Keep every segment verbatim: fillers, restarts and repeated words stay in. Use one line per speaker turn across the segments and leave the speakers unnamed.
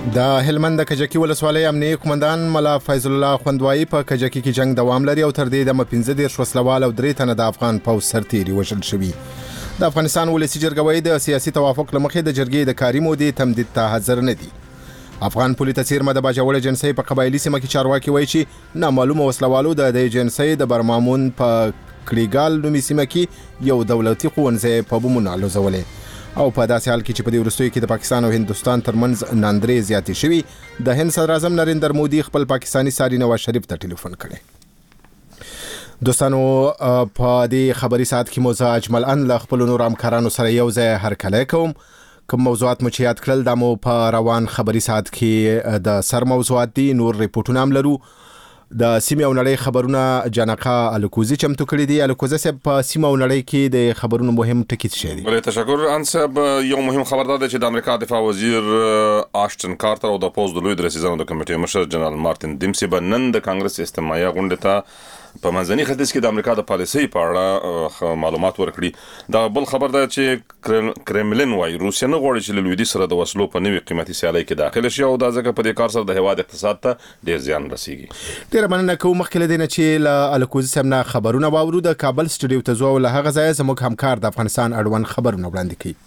د هلمند د کجکی ولسوالۍ امنیه قومندان ملا فیض الله خوندوایی په کجکی کې جنگ دوام لري او تر دې د پنځه دېرش وسلوال او درې تنه د افغان پوځ سرتیري وژل شوي. د افغانستان ولسی جرګه د سیاسي توافق لمخې د جرګې د کاري مودې تمدید ته حاضر نه دي. افغان پولیس تیر مده باجوړ جنسي په قبایلی سیمه کې چارواکي وایي چې نامعلومه وسلوالو د د جنسي د برمامون په کړیګال نومي سیمه کې یو دولتي ښوونځی په بمونو لوزولې او په داسې حال کې چې په دې وروستیو کې د پاکستان او هندوستان ترمنځ ناندرې زیاتې شوي. د هند صدر اعظم نریندر مودي خپل پاکستانی ساري نواز شریف ته ټلیفون کړی. دوستانو په دې خبري ساعت کې مو زه اجمل ان له خپل نور همکارانو سره یو ځای هرکلی کوم. کوم موضوعات مو چې یاد کړل دا مو په روان خبري ساعت کې د سر موضوعات دي. نور ریپورتونه هم لرو. د سیمه او نړۍ خبرونه جنقه الکوزي چمتو کړی دي. الکوزي صاحب په سیمه او نړۍ کې د خبرونو مهم ټکی څه دي؟
بله تشکر انصب. یو مهم خبر ده چې د امریکا دفاع وزیر آشټن کارتر او د پوز د لوی درسیزانو د کمیټې مشر جنرال مارټین ډیمسي به نن د کانګرس استماعي غونډه ته په منځني ختیځ کې د امریکا د پالیسۍ په اړه معلومات ورکړي. دا بل خبر ده چې کرملین وايي روسیا نه غواړي چې له لویدي سره د وسلو په نوي قیمتي سیالۍ کې داخل شي او دا ځکه په دې کار سره د هیواد اقتصاد ته ډیر زیان رسیږي.
ډیر مننه کوم. مخکې له دې نه چې له الکوزي سمنا خبرونه واورو د کابل سټوډیو ته ځو او له هغه ځای زموږ همکار د افغانستان اړوند خبرونه وړاندې کوي.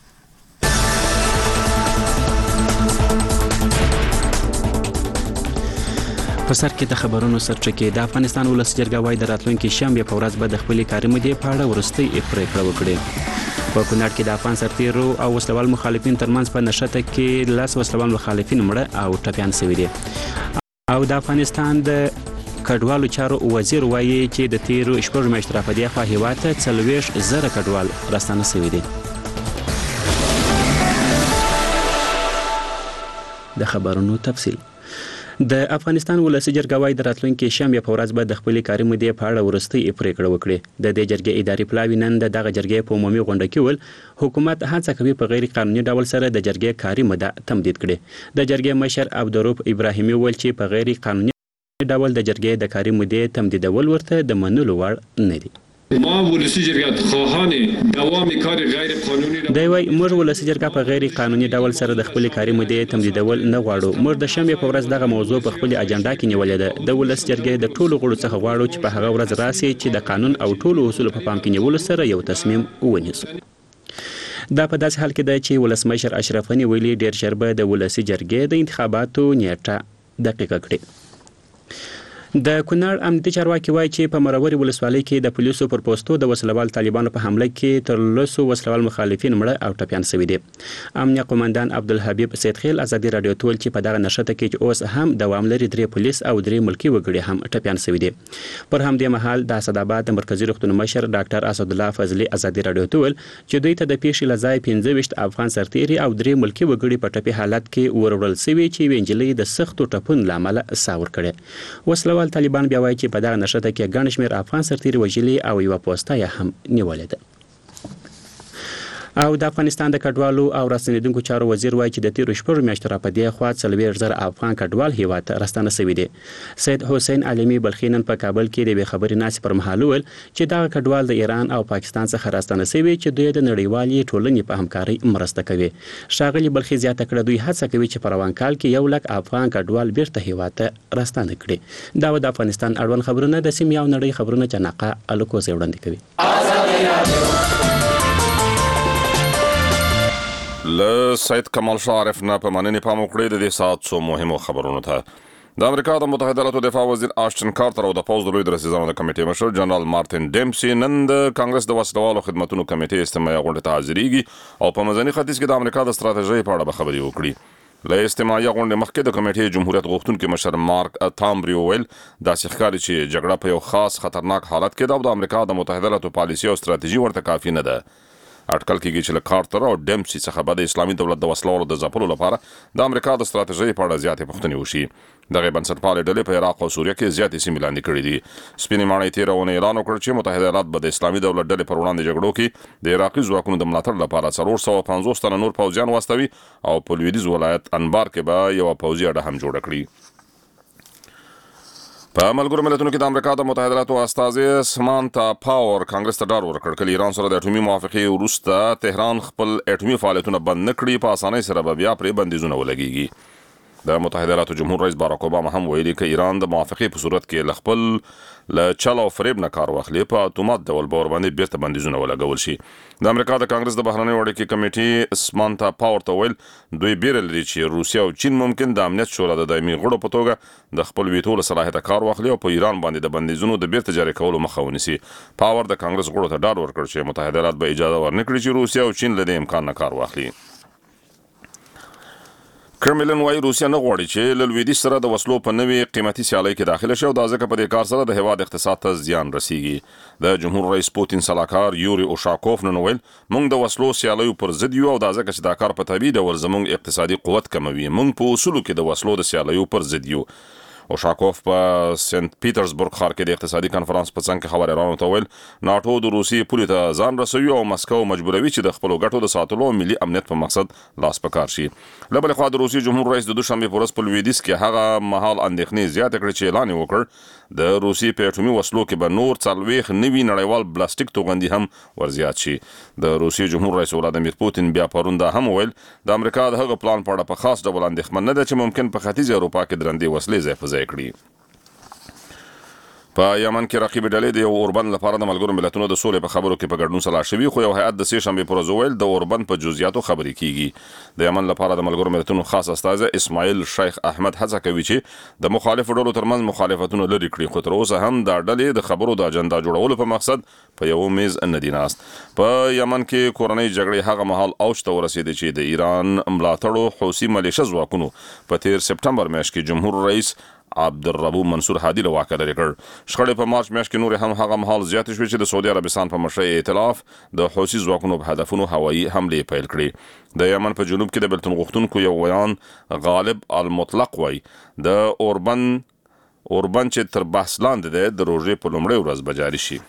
په سر کې د خبرونو سرچکه د افغانستان ولس جرګه وايي د راتلونکي شنبه په ورځ به د خپل کاري مودې په اړه ورستۍ پریکړه وکړي. په کونړ کې د افغان سرتیرو او وسلوال مخالفین ترمنځ په نشته کې لاس وسلوال مخالفین مړه او ټپيان شوي دي. او د افغانستان د کډوالو چارو وزیر وايي چې د تیرو شپږ میاشتو راپدې خو هیواد ته څلوېښت زره کډوال راستانه شوي دي. د خبرونو تفصیل. د افغانستان ولسی جرګه وايي د راتلونکي شنبه په ورځ به د خپل کاري مودې په اړه ورستۍ پریکړه وکړي. د دې جرګې اداري پلاوی نن د دغه جرګې په عمومي غونډه کې ول حکومت هڅه کوي په غیر قانوني ډول سره د جرګې کاري موده تمدید کړي. د جرګې مشر عبدالرؤف ابراهیمي ویل چې په غیر قانوني ډول د جرګې د کاري مودې تمدیدول ورته د منلو وړ نه دي.
ما ولسی جرګه خواهان دوام کار غیر قانوني
دی وايي موږ ولسی جرګه په غیر قانوني ډول سره د خپل کاري مودې تمدیدول نه غواړو. موږ د شنبه په ورځ دغه موضوع په خپل اجنډا کې نیولې ده. د ولسی جرګې د ټولو غړو څخه غواړو چې په هغه ورځ راسي چې د قانون او ټولو اصولو په پام کې نیولو سره یو تصمیم ونیسو. دا په داسې حال کې ده چې ولسمشر اشرف غني ویلي ډیر ژر به د ولسی جرګې د انتخاباتو نیټه دقیقه کړي. د کونړ امنیتي چارواکي وایي چې په مروري ولسوالۍ کې د پولیسو پر پوسټو د وسلوال طالبانو په حمله کې تر لسو وسلوال مخالفین مړه او ټپيان شوي دي. امنیه قومندان عبدالحبیب سیدخیل ازادي رادیو ته ویل چې په دغه نشته کې چې اوس هم دوام لري درې پولیس او درې ملکي وګړي هم ټپيان شوي دي. پر همدې مهال د اسداباد د مرکزی روغتون مشر ډاکټر اسد الله فضلي ازادي رادیو ته ویل چې دوی ته د پیښې لځای پنځه ویشت افغان سرتیري او درې ملکي وګړي په ټپي حالت کې ورول شوي چې وینجلې د سختو ټپونو لامل ساور کړي. وسلوال طالبان بیا وایي چې په دغه نشته کې ګڼ شمېر افغان سرتیري وژلي او یوه پوسته یې هم نیولې ده. او د افغانستان د کډوالو او راستنیدونکو چارو وزیر وایي چې د تیرو شپږو میاشتو راپدې خوا څلوېښت زره افغان کډوال هیواد ته راستانه شوي دي. سید حسین علمي بلخي نن په کابل کې د یوې خبرې ناستې پر مهال وویل چې دغه کډوال د ایران او پاکستان څخه راستانه شوي چې دوی د نړیوالې ټولنې په همکارۍ مرسته کوي. ښاغلي بلخي زیاته کړه دوی هڅه کوي چې په روان کال کې یو لک افغان کډوال بیرته هیواد ته راستانه کړي. دا د افغانستان اړوند خبرونه د سیمې او نړۍ خبرونه جنقه الکوزي وړاندې کوي.
له سید کمال شاه عارف نه په مننې پام وکړئ د دې ساعت څو مهمو خبرونو ته. د امریکا د متحده ایالاتو دفاع وزیر آشټن کارتر او د پوز د لوی درسیزانو د کمیټې مشر جنرال مارټین ډیمسي نن د کانګرس د وسلوالو خدماتو کمیټې استماعي غونډه ته حاضرېږي او په منځني ختیځ کې د امریکا د ستراتیژۍ په اړه خبرې وکړي. له استماعي غونډې مخکې د کمیټې جمهوریت غوښتونکي مشر مارک تامبری ویل داسې ښکاري چې جګړه په یو خاص خطرناک حالت کې ده او د امریکا د متحده ایالاتو پالیسي او ستراتیژي ورته کافي نه ده. اټکل کېږي چې له کارتر او ډیمسي څخه به د اسلامي دولت د وسلوالو د ځپلو لپاره د امریکا د ستراتیژۍ په اړه زیاتې پوښتنې وشي. دغه بنسټپالې ډلې په عراق او سوریه کې زیاتې سیمې لاندې کړې دي. سپینې ماڼۍ تېره اونۍ اعلان وکړ چې متحده ایالات به د اسلامي دولت ډلې پر وړاندې جګړو کې د عراقي ځواکونو د ملاتړ لپاره څلور سوه پنځوس تنه نور پوځیان واستوي او په لویدیځ ولایت انبار کې به یوه پوځي اډه هم جوړه کړي. په ملګرو ملتونو کې د امریکا د متحده ایالاتو استازي سمانتا پاور کانګرس ته ډاډ ورکړ چې ایران سره د اټومي موافقې وروسته تهران خپل اټومي فعالیتونه بند نه کړي په اسانۍ سره به بیا پرې بندیزونه ولګيږي. د متحده ایالاتو جمهور رئیس باراک اوباما هم ویلي چې ایران د موافقې په صورت کې ل خپل له چل او فریب نه کار واخلي په اتومات ډول به ورباندې بیرته بندیزونه ولګول شي. د امریکا د کانګرس د بهرنیو اړیکو کمیټې سمانتا پاور ته ویل دوی بیره لري چې روسیا او چین ممکن د امنیت شورا د دایمي غړو په توګه د خپل ویټو له صلاحیت کار واخلي او په ایران باندې د بندیزونو د بیرته جاري کولو مخه ونیسي. پاور د کانګرس غړو ته ډاډ ورکړ چې متحده ایالات به اجازه ورنکړي چې روسیا او چین له دې امکان نه کار واخلي. کرملن وايي روسیا نه غواړي چې له لویدیځ سره د وسلو په نوې قیمتي سیالۍ کې داخله شي او دا ځکه په دې کار سره د هیواد اقتصاد ته زیان رسیږي. د جمهور رئیس پوتین سلاکار یوري اوشاکوف نن ویل موږ د وسلو سیالیو پر ضد یو او دا ځکه چې دا کار په طبیعي ډول زموږ اقتصادي قوت کموي. موږ په اصولو کې د وسلو د سیالیو پر ضد یو. اوشاکوف په سنت پیټرزبورګ ښار کې د اقتصادي کانفرنس په څنګ کې خبريالانو ته ویل ناتو د روسي پولې ته ځان رسوي او مسکو مجبوروي چې د خپل ګټو د ساتلو او ملي امنیت په مقصد لاس پکار شي. له بل خوا د روسي جمهور رئیس د دوشنبه پر ورځ په لویدیځ کې هغه مهال اندېښنې زیات کړې چې اعلان وکړ د روسي په اټومي وسلو کې به نور څلويخ نوي نړیوال بلاستیک توغندي هم ورزیات شي. د روسي جمهور رئیس ولادیمیر پوتین بیا پرونده هم ویل د امریکا د هغه پلان په اړه په خاص ډول اندېښمن نه ده چې ممکن په ختیځ اروپا کې درندې وسلې ځای په ځای کړي. په یمن کې رقیب ډلې د یو اوربند لپاره د ملګرو ملتونو د سولې په خبرو کې په ګډون سلا شوي خو یو هیئت د سې شنبه پر ورځ ویل د اوربند په جزئیاتو خبرې کیږي. د یمن لپاره د ملګرو ملتونو خاص استاذ اسماعیل شیخ احمد هڅه کوي چې د مخالفو ډلو ترمنځ مخالفتونه لري کړي خو تر اوسه هم د ډلې د خبرو د اجنډا جوړولو په مقصد په یو میز نه دي ناست. په یمن کې کورنۍ جګړې هغه مهال اوج ته ورسېدې چې د ایران ملاتړو حوثي ملیشه ځواکونو په تیر سپټمبر میاشت کې جمهور رئیس عبدالربو منصور هادي له واکه لرې کړ. شخړې په مارچ میاشت کې نور هم هغه مهال زیاتې شوې چې د سعودي عربستان په مشرۍ ائتلاف د حوثي ځواکونو په هدفونو هوایي حملې پیل کړې. د یمن په جنوب کې د بلتون غوښتونکو یو ویان غالب المطلق وایي د اوربن اوربن چې تر بحث لاندې دی د روژې په لومړۍ ورځ به جاري شي.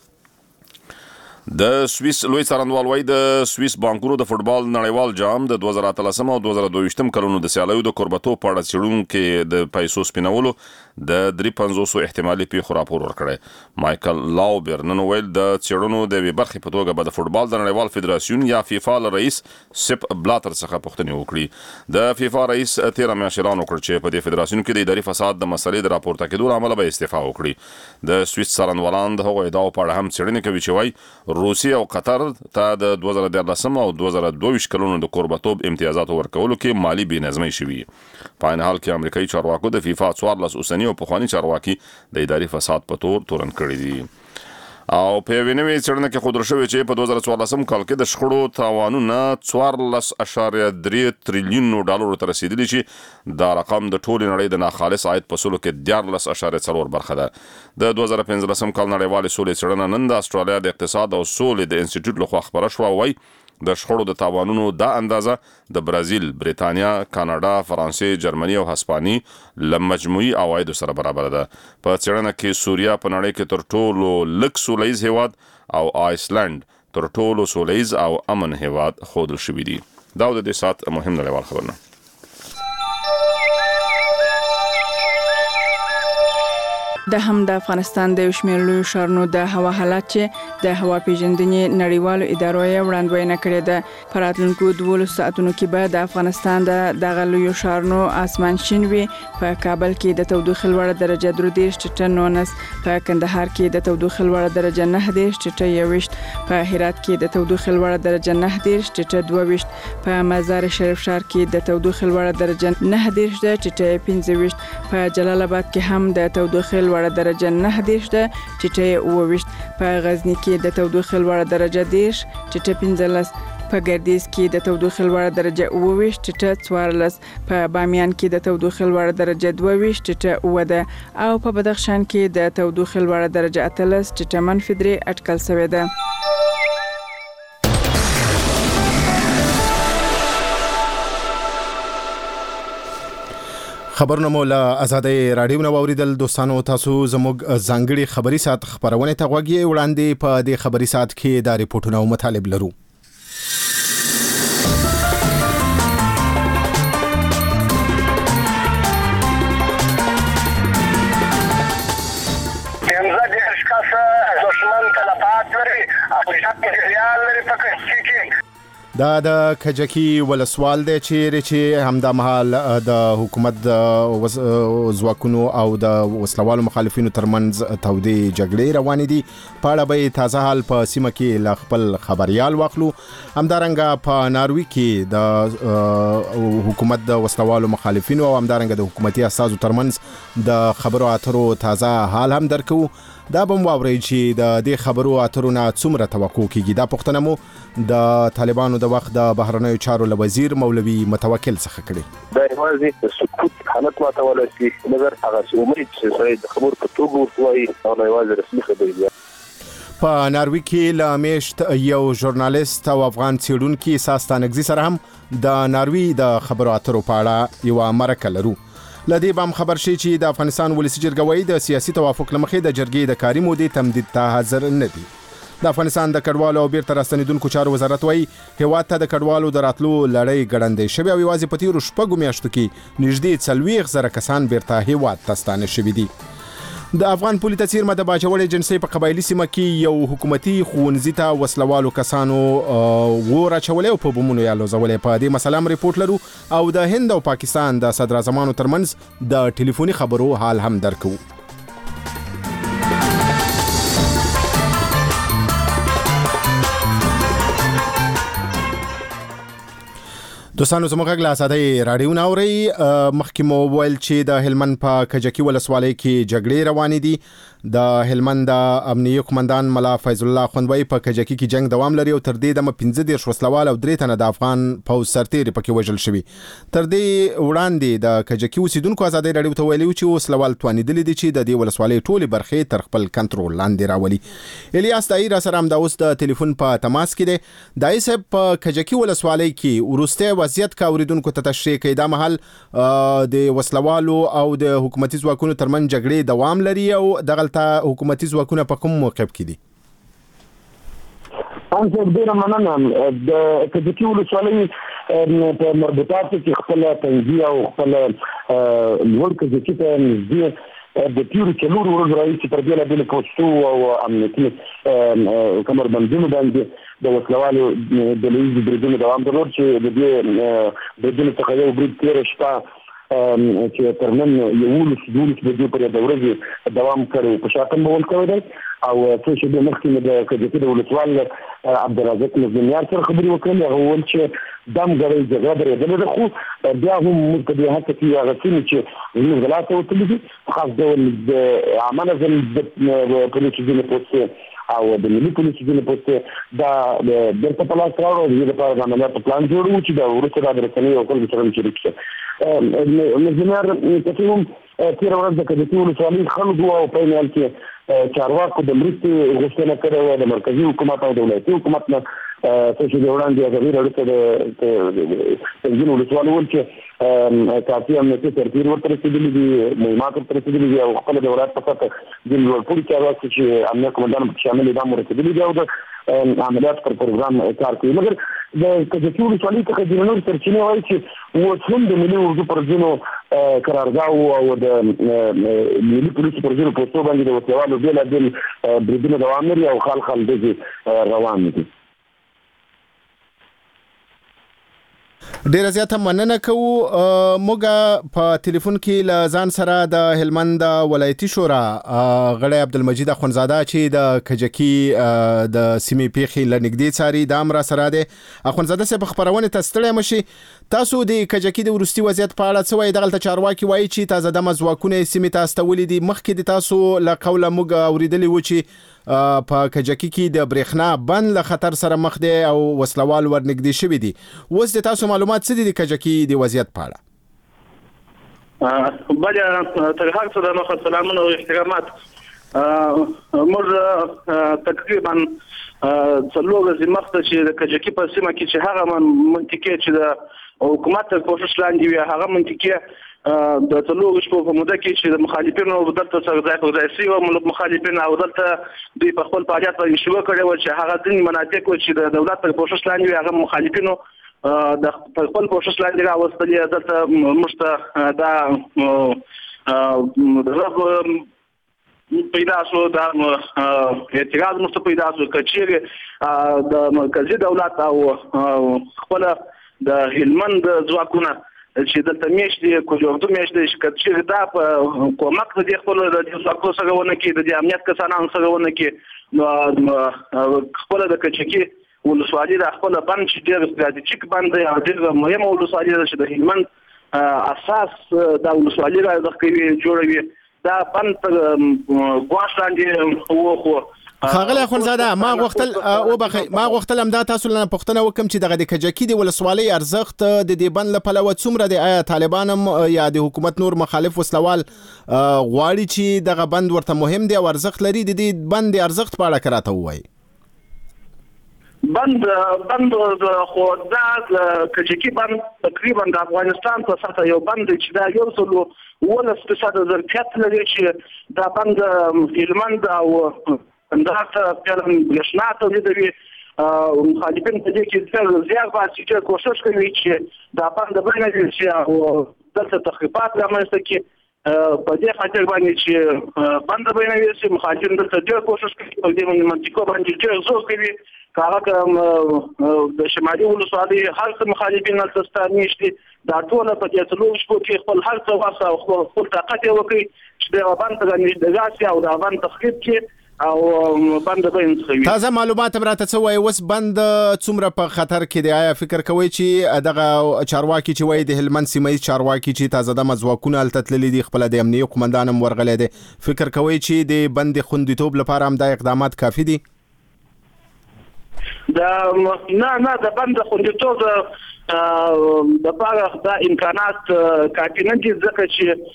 د سویس لوی څارنوال وايي د سویس بانکونو د فوټبال نړیوال جام د دوه زره اتلسم او دوه زره دوه ویشتم کلونو د سیالیو د کوربتو په اړه څېړونکو د پیسو سپینولو د درې پنځوس احتمالي پیښو راپور ورکړی. مایکل لاوبر نن ویل د څېړنو د یوې برخې په توګه به د فوټبال د نړیوال فدراسیون یا فیفا له رئیس سپ بلاتر څخه پوښتنې وکړي. د فیفا رئیس تیره میاشت اعلان وکړ چې په دې فدراسیون کې د اداري فساد د مسلې د راپورته کېدو له امله به استعفا وکړي. د سویس څارنوالان د هغو ادعاو په اړه هم څېړنې کوي چې وایي روسیه او قطر ته د دوه زره دیارلسم او دوه زره دوه ویشت کلونو د کوربتوب امتیازاتو ورکولو کې مالی بېنظمۍ شوي. په عین حال کې امریکایي چارواکو د فیفا څوارلس اوسني او پخواني چارواکي د اداري فساد په تور تورن کړي دي. او په یوې نوې څېړنه کې ښودل شوې چې په دوه زره څوارلسم کال کې د شخړو تاوانونه څوارلس اعشاریه درې تریلیونو ډالرو ته رسېدلي چې دا رقم د ټولې نړۍ د ناخالص عاید په سلو کې دیارلس اعشاریه څلور برخه ده. د دوه زره پنځلسم کال نړیوالې سولې څېړنه نن د استرالیا د اقتصاد او سولې د انسټیټیوټ لخوا خپره شوه. وایي د شخړو د تاوانونو دا اندازه د برازیل، بریتانیا، کاناډا، فرانسې، جرمني او هسپاني له مجموعي عوایدو سره برابر ده. په څېړنه کې سوریا په نړۍ کې تر ټولو لږ سوله ییز هیواد او آیسلند تر ټولو سوله ییز او امن هیواد ښودل شوي دي. دا د دې ساعت مهم نړیوال خبرونه.
د هم د افغانستان د یو شمېر لویو ښارونو د هوا حالات چې د هوا پیژندنې نړیوالو ادارو یې وړاندوینه کړې ده. په راتلونکو دولسو ساعتونو کې به د افغانستان د دغه لویو ښارونو اسمان شین وي. په کابل کې د تودوخې لوړه درجه درې دېرش ټیټه نولس، په کندهار کې د تودوخې لوړه درجه نهه دېرش ټیټه یوویشت، په هرات کې د تودوخې لوړه درجه نهه دېرش ټیټه دوه ویشت، په مزار شریف ښار کې د تودوخې لوړه درجه نهه دېرش ټیټه پنځه ویشت، په جلال آباد کې هم د تودوخې لوړه درجه نه دېرش ده ټیټه اووه ویشت، په غزني کې د تودوخې لوړه درجه دېرش ټیټه پنځلس، په ګردیز کې د تودوخې لوړه درجه اووه ویشت ټیټه څوارلس، په بامیان کې د تودوخې لوړه درجه دوه ویشت ټیټه اووه ده او په بدخشان کې د تودوخې لوړه درجه اتلس ټیټه منفي درې اټکل شوې ده.
خبرونه مو له آزادۍ راډیو نه واوریدل. دوستانو تاسو زموږ ځانګړي خبري ساعت خبرونه ته غوږی وړاندې په دې خبري ساعت کې د ریپورتونو او مطالب لرو.
پنځه دېرش کسه دښمن تلفات لري او شک ریال لري په کښې کې
دا د کجکی ولسوال دی چیرې چې همدا مهال د حکومت ځواکونو او د وسلوالو مخالفینو ترمنځ تودې جګړې روانې دي. په اړه به تازه حال په سیمه کې له خپل خبريال واخلو. همدارنګه په ناروی کې د حکومت د وسلوالو مخالفینو او همدارنګه د حکومتي اساسو ترمنځ د خبرو اترو تازه حال هم درکو. دا به واورئ چې د دې خبرو اترو نه څومره توقع کیږي. دا پوښتنه مو د طالبانو د وخت د بهرنیو چارو له وزیر مولوي متوکل څخه کړې.
دا یوازې د سکوت حالت ماتول شي مګر هغه امید چې د خبرو په توګه ورتوي او یوازې رسمي خبرې دي.
په ناروی کې له میشت یو ژورنالیست او افغان څېړونکي ساستانګزي سره هم د ناروی د خبرو اترو په اړه یو مرکه لرو. لدې بام خبر شي چې د افغانستان ولسی جرګوي د سیاسي توافق لمخې د جرګې د کاري مودې تمدید ته حاضر نه دي. د افغانستان د کډوالو او بیرته راستنیدونکو چارو وزارت وايي هیواد ته د کډوالو د راتلو لړۍ ګړندۍ شوې او یوازې په تیرو شپږو میاشتو کې نږدې څلوېښت زره کسان بیرته هیواد ته ستانه شوي دي. د افغان پولي تصویر مده باجوړې جنسي په قبایلی سیمه کې یو حکومتي خونځي ته وسلوالو کسانو ور اچولې او په بمونو یا لوزولې. په دې مسله هم ریپورت لرو او د هند او پاکستان د صدر اعظمانو ترمنځ د ټلیفوني خبرو حال هم درکو. دوستانو زموږ غږ له آزادۍ راډیو نه اورئ. مخکې مو وویل چې د هلمند په کجکي ولسوالۍ کې جګړې روانې دي. د هلمند د امنیه قومندان ملا فیض الله خوندوی په کجکي کې جنگ دوام لري او تر دې دمه پنځه دېرش وسلوال او درې تنه د افغان پوځ سرتیري پکې وژل شوي. تر دې وړاندې د کجکي اوسیدونکو آزادۍ راډیو ته ویلي چې وسلوال توانېدلي دي چې د دې ولسوالۍ ټولې برخې تر خپل کنټرول لاندې راولي. الیاس دایي را سره همدا اوس د ټلیفون په تماس کې دی. دایي صاحب په کجکي ولسوالۍ کې وروستی وضعیت کا اوریدونکو ته تشریح کوي. دا مهال د وسلوالو او د حکومتي ځواکونو ترمنځ جګړې دوام لري او دغلته حکومتي ځواکونه په کوم موقف کې دي؟
انځ ډیره مننه. د کجکي ولسوالۍ په مربوطاتو کې خپل تنظیم او خپل لوړ کجکي ته نږدې د تیرو څلورو ورځو راهیسې پر بېلابېلو پوسټو او امنیتي کمربندونو باندې د وسلوالو ډله ییزو بریدونو دوام درلود چې د دې بریدونو څخه یو برید تېره شپه چې تر نن یولس دولس بجې پورې د ورځې دوام کړی په شاکم ډول کوی دی او څو شېبې مخکې مې د کجکي د ولسوال عبدالرزاق نظامیار سره خبرې وکړلې. هغه وویل چې دا همګړۍ جګړه درېدلې ده خو بیا هم موږ په دې هڅه کې هغه سیمې چې زموږ غلا ته وتلي دي په خاص ډول د عامه نظم د پولیسو ځینې پوستې او د ملي پولیسو ځینې پوستې دا بیرته په لاس راوړو. د دې لپاره د عملیاتو پلان جوړوو چې د وروسته دا د رسنیو او خلکو سره شریک شي. نظامیار پکې هم تېره ورځ د کجکي ولسوالۍ خلکو او په عین حال کې چارواکو د مرستې غوښتنه کړې وه د مرکزي حکومت او د ولایتي حکومت نه. څه چې د وړاندې ازادۍ راډیو ته د تنظیم ولسوال وویل چې کافي امنیتي سرتیري ورته رسېدلي دي، مهمات ورته رسېدلي دي او خپله د ولایت په سطح ځینې لوړپوړي چارواکي چې امنیه قومندان پکې شامل دي دا هم رسېدلي دي او د عملیاتو پر پروګرام کار کوي. مګر د کجکي ولسوالۍ څخه ځینې نور سرچینې وایي چې اوس هم د ملي اردو پر ځینو قرارګاهو او د ملي پولیسو پر ځینو پوستو باندې د وسلوالو بېلابېل بریدونه دوام لري او خال خال ډزې روان دي.
ډیره زیاته مننه کوو. موږ په ټلیفون کې له ځان سره د هلمند ولایتي شورا غړی عبدالمجید اخونزاده چې د کجکي د سیمې پیښې له نږدې څاري دا هم را سره دی. اخونزاده صاحب خپرونې ته ستړی مشي. تاسو د کجکي د وروستي وضعیت په اړه څه وایي؟ دغلته چارواکي وایي چې تازه دمه ځواکونه یې سیمې ته استولي دي. مخکې د تاسو له قوله موږ اورېدلي وو چې په کجکي کې د برېښنا بند له خطر سره مخ دی او وسلوال ورنږدې شوي دي. اوس د تاسو معلومات څه دي د کجکي د وضعیت په اړه؟
بله تر هر څه دمخه سلامونه او احترامات. موږ تقریبا څلور ورځې مخته چې د کجکي په سیمه کې چې هغه منطقې چې د حکومت تر پوښښ لاندې وي هغه منطقې د څلورو شپو په موده کې چې د مخالفینو دلته سره ځای پر ځای شوي وو مخالفین او دلته دوی په خپل فعالیت باندې شروع کړی وو چې هغه ځینې مناطق وو چې د دولت تر پوښښ لاندې وي هغه مخالفینو د خپل پوښښ لاندې راوستلي. دلته موږ ته دا پیدا شو دا اعتراض مست پیدا شو کچېره د مرکزی دولت او خپل د هلمند ځواکونه چې دلته میشتې کوجورتو میشتې چې کچېره دا په کومک د خپل د ځواکو سره ونه کې د امنیت کسانو سره ونه کې نو خپل د کچکی ولسوالي د خپل بند چې ډېر استراتیژیک بند دی او ډېر مهمه ولسوالي ده چې د هلمند اساس د ولسوالي راځي کوي جوړوي دا بند ګواښ لاندې وو خو
خاغلی اخونزاده ما غوښتل او بخي ما غوښتل هم دا تاسو لنه پښتنه وکم چې دغه د کجکی د ولسوالۍ ارزښت د دې بند له پلوه څومره دی آیا طالبان هم یا د حکومت نور مخالف وسلوال غواړي چې دغه بند ورته مهم دی او ارزښت لري د دې بند د ارزښت په اړه کراته وایي
بند بند خو دا کجکی بند تقریبا د افغانستان په سطح یو بند چې دا یو څلو ولس په سطح ظرفیت لري چې دا بند هلمند او انداته پیلن برښنا تولیدوي مخالفین په دې کې ډېر زیات باسي چې کوشش کوي چې دا بند بنه شي او دلته تخریبات رامنځته کړي په دې خاطر باندې چې بند بنه شي مخالفین دلته ډېر کوشش کوي په دې منطقه باندې ډېر زور کوي کاغه د شمالي ولسوالۍ هر څه مخالفین نلتستان نشته دا ټول په دې څلور شپو کې خپل هر څه واسه او خپل طاقت یې وکړي چې د بند څنګه د غاسي او د بند تخریب کې او بند به انتخابي
تازه معلومات راته څه وایي وس بند څومره په خطر کې دی آیا فکر کوي چې دغه چارواکي چې وایي د هلمند سیمه چارواکي چې تازه د مزواکونه التتللي دي خپل د امنیه قومندان هم ورغلی دی فکر کوي چې د بند خوندیتوب لپاره هم دا اقدامات کافي دي
دا نه نه د بند خوندیتوب د لپاره دا امکانات کافي نه دي ځکه چې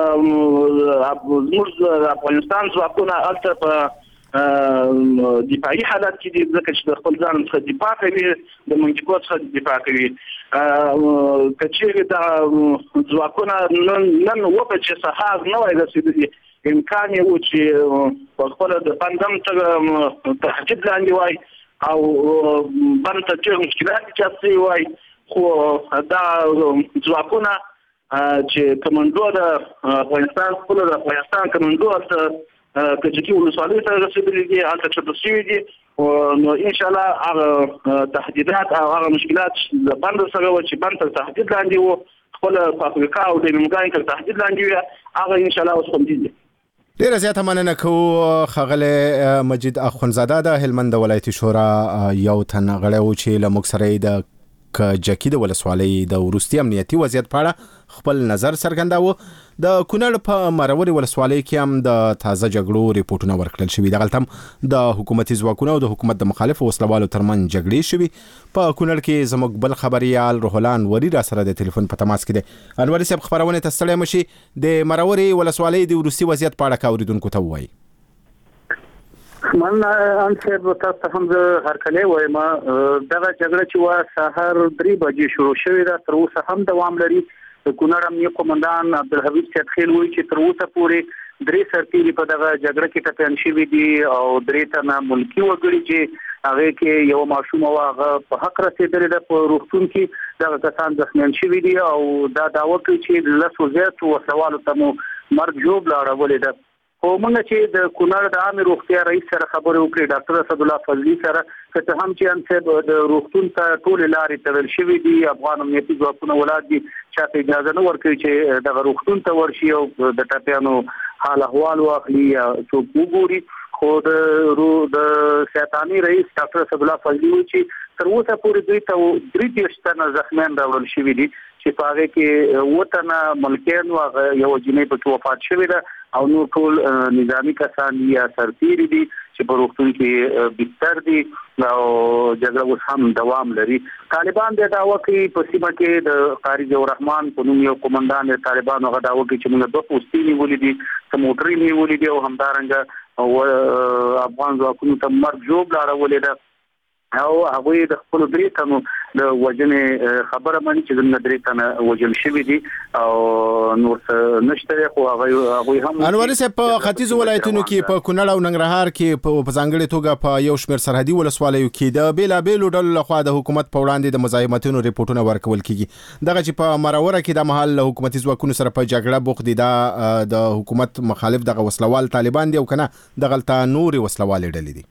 زموږ د افغانستان ځواکونه هلته په دفاعي حالت کې دي ځکه چې د خپل ځان څخه دفاع کوي د منطقو څخه دفاع کوي که چیرې دا ځواکونه نن وکړه چې سهار نه وای رسېدلي امکان یې و چې په خپله د بند هم تهدید لاندې وای او بند ته ډېر مشکلات ایجاد شوي وای خو دا ځواکونه چې کمانډو د افغانستان خپل د افغانستان کمانډو ته کجکی ولسوالۍ ته رسېدلي دي هلته چمتو شوي دي نو انشاءالله هغه تهدیدات او هغه مشکلات د بند سره وو چې بند تر تهدید لاندې وو خپل په افریقا او د نیمګړی تر تهدید لاندې وي هغه انشاءالله اوس خوندي دي
ډیره زیاته مننه کوو ښاغلی مجید اخونزاده د هلمند ولایتي شورا یو تن غړی و چې له موږ سره د کجکی د ولسوالۍ د وروستي امنیتي وضعیت په اړه خپل نظر څرګنداوه د کونړ په مروري ولسوالۍ کې هم د تازه جګړو ریپورتونه ورکړل شوي دغلته هم د حکومتي ځواکونو او د حکومت د مخالفو وسلوالو ترمنځ جګړې شوي په کونړ کې زموږ بل خبريال روح الله انوري را سره د ټلیفون په تماس کې دی انوري صاحب خبرونه ته ستړی مشي د مروري ولسوالۍ د وروستي وضعیت په اړه اوریدونکو ته وایي
من ان صاحب تاسو هم هر کله وایم دغه جګړه چې وا سحر درې بجې شروع شوې ده تر اوسه هم دوام لري د کونړ امنیه قومندان عبدالحبیب سیدخیل وایي چې تر اوسه پورې درې سرتیري په دغه جګړه کې ټپیان شوي دي او درې تنه ملکی وګړي چې هغه کې یو ماشوم او هغه په حق رسیدلی ده په روغتون کې دغه کسان زخمیان شوي دي او دا دعوه کوي چې لسو زیاتو وسلوالو ته مو مرګ ژوبله اړولې ده خو موږ چې د کونړ د عامې روغتیا رئیس سره خبرې وکړې ډاکټر اسدالله فضلي سره که څه هم چې ان صاحب د روغتون ته ټولې لارې تړل شوي دي افغان امنیتي ځواکونه ولاړ دي چاته اجازه نه ورکوي چې دغه روغتون ته ورشي او د ټپیانو حال احوال واخلي یا څوک وګوري خو د د شیطاني رئیس ډاکټر اسدالله فضلي وایي چې تر اوسه پورې دوی ته درې دېرش تنه زخمیان راوړل شوي دي چې په هغه کې اووه تنه ملکیان او یو جنۍ پکې وفات شوې ده او نور ټول نظامی کسان یا سرتیري دي چې په روغتون کې بستر دي او جګړه اوس هم دوام لري طالبان د دعوه کوي په سیمه کې د قاری ضیاء الرحمن په نوم یو قومندان د طالبانو غا دعوه کوي چې موږ دوه پوستې نیولې دي چې موټرې نیولې دي او همدارنګه افغان ځواکونو ته مرګ ژوبله اړولې ده او هغه د خپل درې تنو د وجنې خبره باندې چې د درې تنه وجل شوی دي او نور نشته خو هغه هغه هم
انور صاحب په ختیځ ولایتونو کې په کونړ او ننګرهار کې په ځانګړي توګه په یو شمېر سرحدي ولسوالیو کې د بیلابېلو ډلو لخوا د حکومت په وړاندې د مزاحمتونو ریپورتونه ورکول کیږي دغه چې په مروره کې د محل حکومتي ځواکونو سره په جګړه بوخت دي دا د حکومت مخالف دغه وسلوال طالبان دي او کنه دغلته نور وسلوال ډلې دي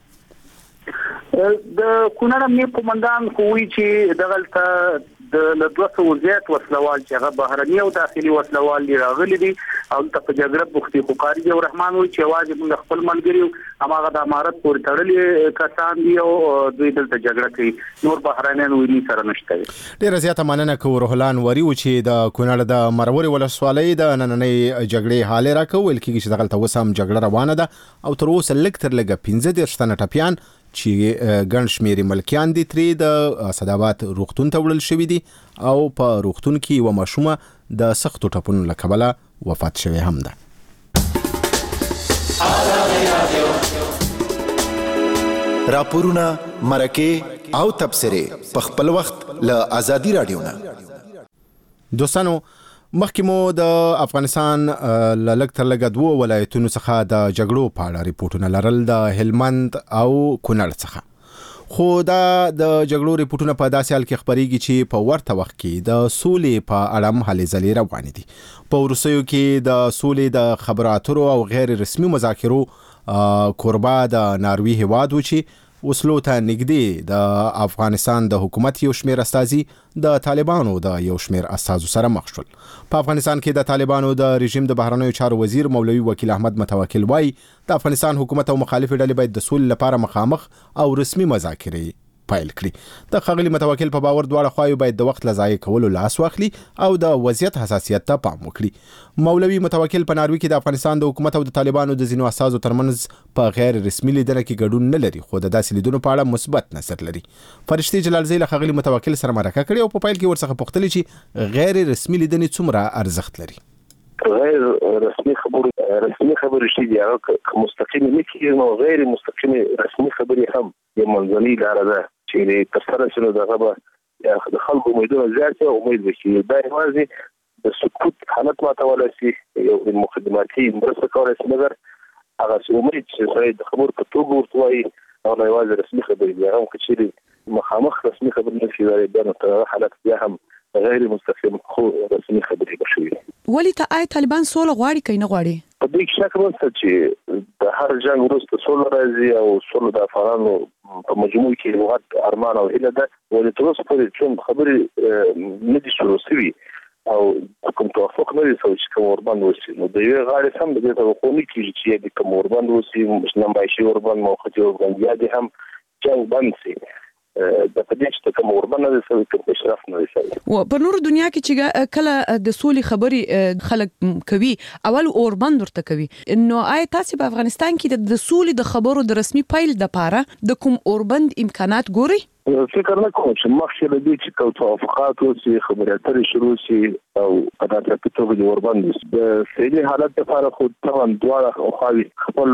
د کونړ امنیه قومندان کوي چې دغلته د لدوسو وزیات وسلوال چې هغه بهرني او داخلي وسلوال راغلي دي او د تجربه بوختي خقاری او رحمان وي چې واجب موږ خپل ملګری اماغه د امارت پورې تړلې کسان دي او دوی دلته جګړه کوي نور بهرنیان ویلي سره نشته
ډیره زیاته مننه کوم روحلان وری و چې د کونړ د مرور ولسوالۍ د نننۍ جګړې حال راکول کیږي چې دغلته وسام جګړه روانه ده او تر اوسه لږ تر لږه پنځه دېرش تنه ټپیان چې ګڼ شمېر ملکیان دي ترې د اسداباد روغتون ته وړل شوي دي او په روغتون کې یوه ماشومه د سختو ټپونو له کبله وفات شوې هم ده.
راپورونه مرکې او تبصرې په خپل وخت له آزادي رادیو نه.
دوستانو مخکې مو د افغانستان له لږ تر لږه دوو ولایتونو څخه د جګړو په اړه ریپورټونه لرل د هلمند او کونړ څخه خو دا د جګړو ریپورټونه په داسې حال کې خبرېږي چې په ورته وخت کې د سولې په اړه هم هلې ځلې روانې دي. په وروستیو کې د سولې د خبرو اترو او غیر رسمي مذاکرو کوربه د ناروې هیواد و چې وسلو ته نږدې د افغانستان د حکومت یو شمېر استازي د طالبانو د یو شمېر استازو سره مخ شول. په افغانستان کې د طالبانو د رژیم د بهرنیو چارو وزیر مولوي وکیل احمد متوکل وایي د افغانستان حکومت او مخالفې ډلې باید د سولې لپاره مخامخ او رسمي مذاکرې پیل کړي. د ښاغلي متوکل په باور دواړه خواوې باید د وخت له ضایع کولو لاس واخلي او د وضعیت حساسیت ته پام وکړي. مولوي متوکل په ناروې کې د افغانستان د حکومت او د طالبانو د ځینو استازو ترمنځ په غیر رسمي لیدنه کې ګډون نه لري خو د داسې لیدنو په اړه مثبت نظر لري. فرشتي جلالزی له ښاغلي متوکل سره مرکه کړې او په پیل کې ورڅخه پوښتلې چې غیر رسمي لیدنې څومره ارزښت لري.
غیر رسمي خبرو رسمي خبرې شي دي هغه مستقیم نه کیږي نو غیر مستقیم رسمي خبرې هم یو منځنۍ لاره ده چې تر سره شنو دغه به د خلکو امیدونه زیات او امید وکړي. دا یوازې د سکوت حالت ماتولی شي یو مقدماتي مرسته کولی شي مګر هغه امید چې سړی د خبرو په توګه ورته وایي هغه یوازې رسمي خبرې دي. هغه هم که چیرې مخامخ رسمي خبرې نه شي بیا نو تر حالت بیا هم غیر مستقیم خو رسمي خبرې بشوي.
ولی ته آی طالبان سوله غواړي که نه غواړي؟
په دې کې شک نشته چې د هر جنګ وروسته سوله راځي او سوله د افغانانو په مجموع کې یو غټ ارمان او هیله ده. ولې تر اوسه پورې چې خبرې نه دي شروع شوي او کوم توافق نه دی شوی چې کوم اوربند وشي نو د یوې غاړې هم د دې توقع نه کېږي چې د کوم اوربند وشي نمایشي اوربند موقتي اوربند یا دې هم جنګ بند شي. د پدې چې کوم اوربند نه شوی کوم اشراف نه شوی.
او په نور دنیا کې چې کله د سولې خبرې خلک کوي اول اوربند ورته کوي نو آی تاسو په افغانستان کې د سولې د خبرو د رسمي پیل د پاره د کوم اوربند امکانات ګوري؟
فکر نه کوم چې مخکې له دې چې کوم توافقات وشي خبرې اترې شروع شي او په داسې توګه د اوربند د فعلي حالت لپاره خو طبعا دواړه خواوې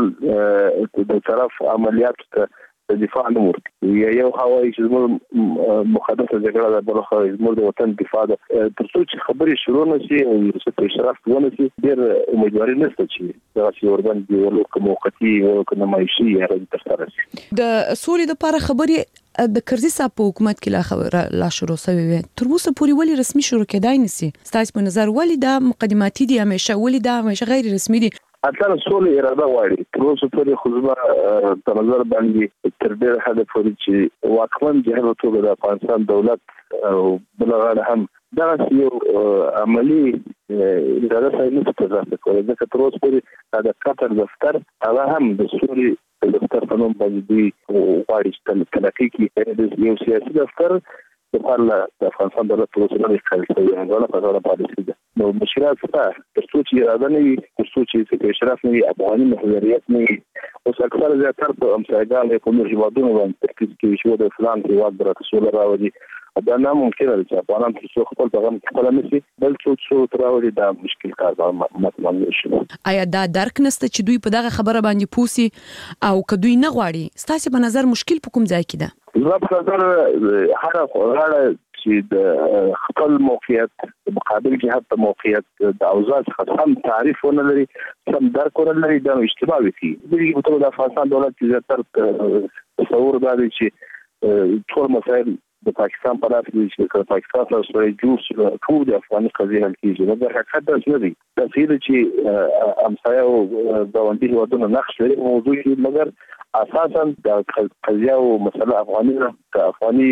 خپل د طرف عملیات ته د دفاع نه ورته یا یو هوایي چې زموږ مقدسه جګړه ده بل خو زموږ د وطن دفاع ده تر څو چې خبرې شروع نه شي او څه اشراف ونه شي ډېر امیدواري نشته چې دا چې اوربند دی ولو کوم وختي او کوم مایشي یا تر سره شي.
د سولې لپاره خبرې د کرزي صاحب په حکومت کې لا خبره لا شروع شوې وي تر اوسه پورې ولې رسمي شروع کېدای نشي؟ ستاسو په نظر ولې دا مقدماتي دي همیشه ولې دا همیشه غیر رسمي دي؟
اصلا سولې اراده غواړي تر اوسه پورې خو زما په نظر باندې تر ډېر حده پورې چې واکمن جهاد په توګه د افغانستان دولت او بل غاړه هم دا یو عملی اراده سره نه ترلاسه کوي ځکه تر اوسه پورې د قطر دفتر هغه هم د سولې دفتر په نوم باندې دی غواړي چې تلقي کې یو سیاسي دفتر د پارله د افغانستان دولت په وسیله نه ښکاري هغه په ډول پالیسي ده. نو مشکلات څه تر څو چې اراده نه وي تر څو چې اشراف نه وي افغاني محوریت نه وي اوس اکثر زیاتره په امسایګانو په نور هیوادونو باندې ترکیز کوي چې د فلان هیواد درته سوله راوړي دا نه ممکن دی چې افغانان څو خپل پیغام خپل نشي بل څو څو تراوري دا مشکل کار به مطمئن شي.
آیا دا درک نشته چې دوی په دغه خبره باندې پوسی او که دوی نه غواړي ستاسو په نظر مشکل په کوم ځای کې ده؟
زما په نظر هر غواړي چې د خپل موقعیت مقابل کې حتی موقعیت د اوضاع څخه سم تعریف ونه لري سم درک ونه لري دا اشتباه وکړي. دغه په توګه د افغانستان دولت چې زیاتره تصور دا دی چې ټول مسایل د پاکستان په لاس کې چې پاکستان سره سره جوړ ټول د افغاني قضیه حل کیږي. دا حقیقت نه دی. دا څه چې امسایه او ګاونډي هیوادونو نقش لري موضوع دی مګر اساسا د قضیه او مسله افغاني د افغاني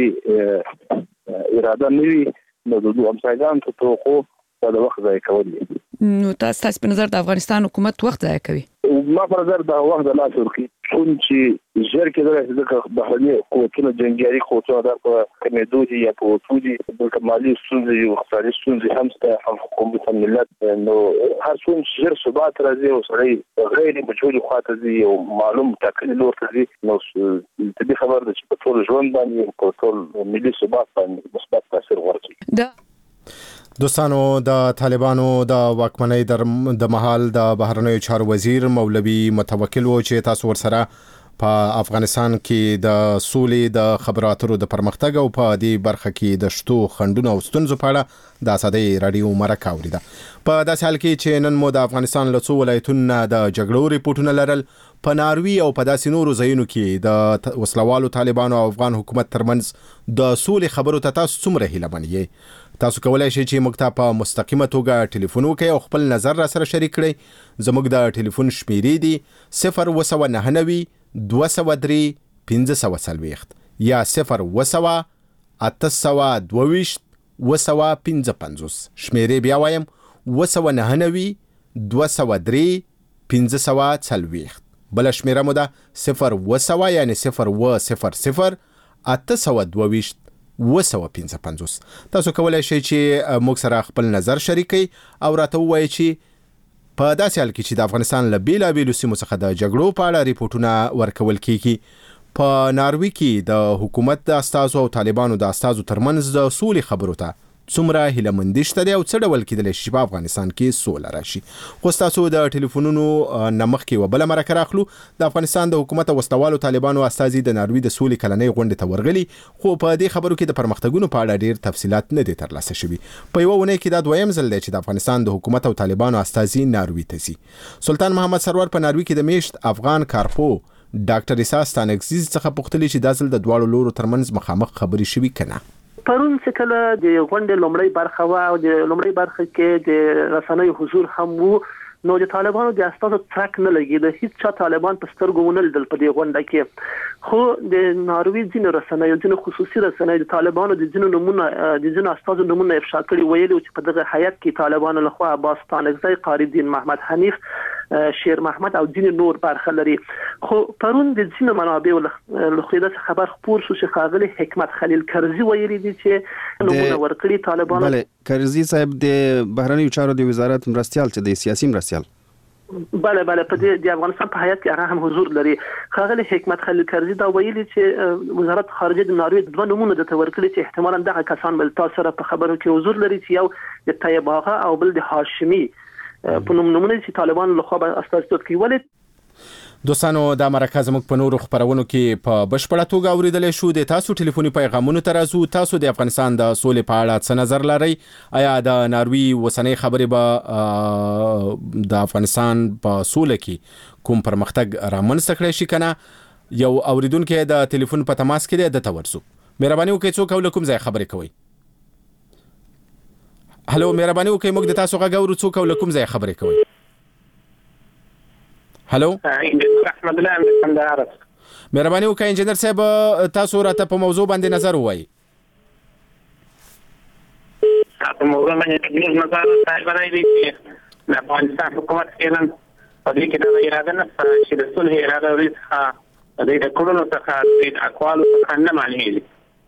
اراده نوي نو د دوه امسایګان ته توقع د وخت ځای کول دي.
نو تاسو تاسو په نظر د افغانستان حکومت وخت ضایع کوي؟
ما په نظر د وخت د لاس ورکی څون چې ژر کې درې د بهرني قوتونو جنگیاري قوتونو د کمیدو دي یا په وجودي د مالی ستونزې او اقتصادي ستونزې هم ستاسو هم حکومت هم ملت نو هر څون ژر ثبات راځي او سړی غیر موجود خاطر دي او معلوم ټاکلي لور ته نو دې خبر ده چې په ټول ژوند باندې په ټول ملي ثبات باندې مثبت تاثیر ورکړي.
دوستانو د طالبانو د واکمنۍ د مهال د بهرنیو چارو وزیر مولوي متوکل و چې تاسو ورسره په افغانستان کې د سولې د خبرو اترو د پرمختګ او په دې برخه کې د شتو خندونو او ستونزو په اړه د اسادي رادیو مرکه اوریده. په داسې حال کې چې نن مو د افغانستان له څو ولایتونو د جګړو ریپورتونه لرل په ناروی او په داسې نورو ځایونو کې د وسلوالو طالبانو او افغان حکومت ترمنځ د سولې خبرو ته تاسو څومره هیله منئ؟ تاسو کولای شئ چې موږ ته په مستقیمه توګه ټلیفون وکړئ او خپل نظر را سره شریک کړئ. زموږ د ټلیفون شمیرې دي صفر اوه نهه نوي دوه سوه درې پنځه سوه څلوېښت یا صفر اوه اته سوه دوه ویشت اوه سوه پنځه پنځوس. شمیرې بیا وایم اوه نهه نوي دوه سوه درې پنځه سوه څلوېښت. بل شمیره مو ده صفر اوه یعنی صفر اوه صفر صفر اته سوه دوه ویشت اوه سوه پنځه پنځوس. تاسو کولای شئ چې موږ سره خپل نظر شریک کړئ او راته ووایئ چې په داسې حال کې چې د افغانستان له بیلابیلو سیمو څخه د جګړو په اړه ریپورتونه ورکول کیږي په ناروی کې د حکومت د استازو او طالبانو د استازو ترمنځ د سولې خبرو ته څومره هیلهمندي شته دی او څه ډول کېدلی شي په افغانستان کې سوله راشي. خو ستاسو د ټلیفونونو نه مخکې یوه بله مرکه راخلو. د افغانستان د حکومت او وسلوالو طالبانو استازي د ناروی د سولې کلنۍ غونډې ته ورغلي خو په دې خبرو کې د پرمختګونو په اړه ډېر تفصیلات نه دي ترلاسه شوي. په یوه اونۍ کې دا دویم ځل دی چې د افغانستان د حکومت او طالبانو استازي ناروی ته ځي. سلطان محمد سرور په ناروی کې د میشت افغان کارپو ډاکټر عیسی ستانکزي څخه پوښتلي چې دا ځل د دواړو لورو ترمنځ مخامخ خبرې شوي که نه؟
پرون چې کله د غونډې لومړی برخه وه او د لومړی برخه کې د رسنیو حضور هم وو نو د طالبانو د استازو ترک نه لګېده. هیڅ چا طالبان په سترګو ونه لیدل په دې غونډه کې. خو د ناروی ځینو رسنیو ځینو خصوصي رسنیو د طالبانو د ځینو نمونه د ځینو استازو نمونه افشا کړي ویلي چې په دغه هیئت کې طالبانو لخوا عباس ستانکزی، قاری الدین محمد حنیف، شیر محمد او ځینې نور برخه لري. خو پرون د ځینو منابعو له خوا داسې خبر خپور شو چې ښاغلي حکمت خلیل کرزي ویلي دي چې نمونه ورکړي طالبانو.
بله کرزي صاحب د بهرنیو چارو د وزارت مرستیال چې د سیاسي مرستیال
بله بله په دې د افغانستان په هیئت کې هغه هم حضور لري. ښاغلي حکمت خلیل کرزي دا ویلي چې وزارت خارجه د ناروی دوه نمونه درته ورکړي چې احتمالاً دغه کسان بل تاسو سره په خبرو کې حضور لري چې یو د طیب آغا او بل د هاشمي په نوم نمونه چې طالبان له خوا به استازیتوب کوي. ولې
دوستانو دا مرکه زموږ په نورو خبرونو کې په بشپړه توګه اوریدلی شو. د تاسو ټلیفوني پیغامونو ته راځو. تاسو د افغانستان د سولې په اړه څه نظر لرئ؟ آیا د ناروی اوسنۍ خبرې به د افغانستان په سوله کې کوم پرمختګ رامنځته کړی شي که نه؟ یو اوریدونکی د ټلیفون په تماس کې دی، دته ورسو. مهرباني وکړئ څوک او له کوم ځای خبرې کوئ؟ هلو مهرباني وکړئ موږ د تاسو غږ اورو. څوک او له کوم ځای خبرې کوئ؟ هلو
احمد الله من کندهار.
مهرباني وکړئ انجینر صاحب تاسو راته په موضوع باندې نظر ووایئ.
په موضوع باندې تګلیز نظر صاحب راځي چې د افغانستان حکومت فعلا په دې کې د اراده نه چې د صلح اراده لري څخه د دې کړنو څخه د اقوالو څخه نه معنی.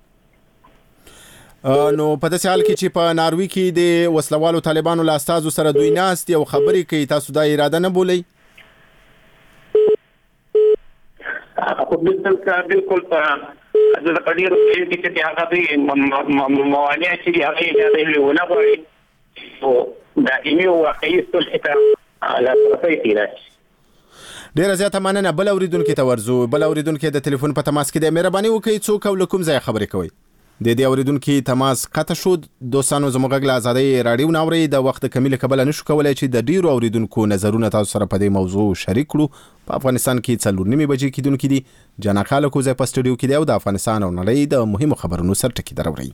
نو په داسې حال کې چې په ناروی کې د وسلوالو طالبانو له استازو سره دوی ناست او خبرې کوي، تاسو دا اراده نه بولئ؟
خو بالکل بالکل د قډیر کې چې هغه به موانع چې هغه اجازه ونه غواړي او دا ایمو واقعي صلح ته لا ترسي راشي.
ډیره زیاته مننه. بل اوریدونکو ته ورزو. بل اوریدونکو د ټلیفون په تماس کې د مهرباني وکړئ څوک او کوم ځای خبرې کوي. د دې اوریدونکو تماس قطع شو. دوستانو زموږ له آزادۍ رادیو ناوري د وخت کمیل قبل نشو کولای چې د ډیرو اوریدونکو نظرونه تاسو سره په دې موضوع شریک کړو. په افغانستان کې څلور نیمه بجې کېدونکې دي. جانا خالق زه په سټوډیو کې دی او د افغانستان او نړۍ د مهمو خبرونو سر ټکی دروري.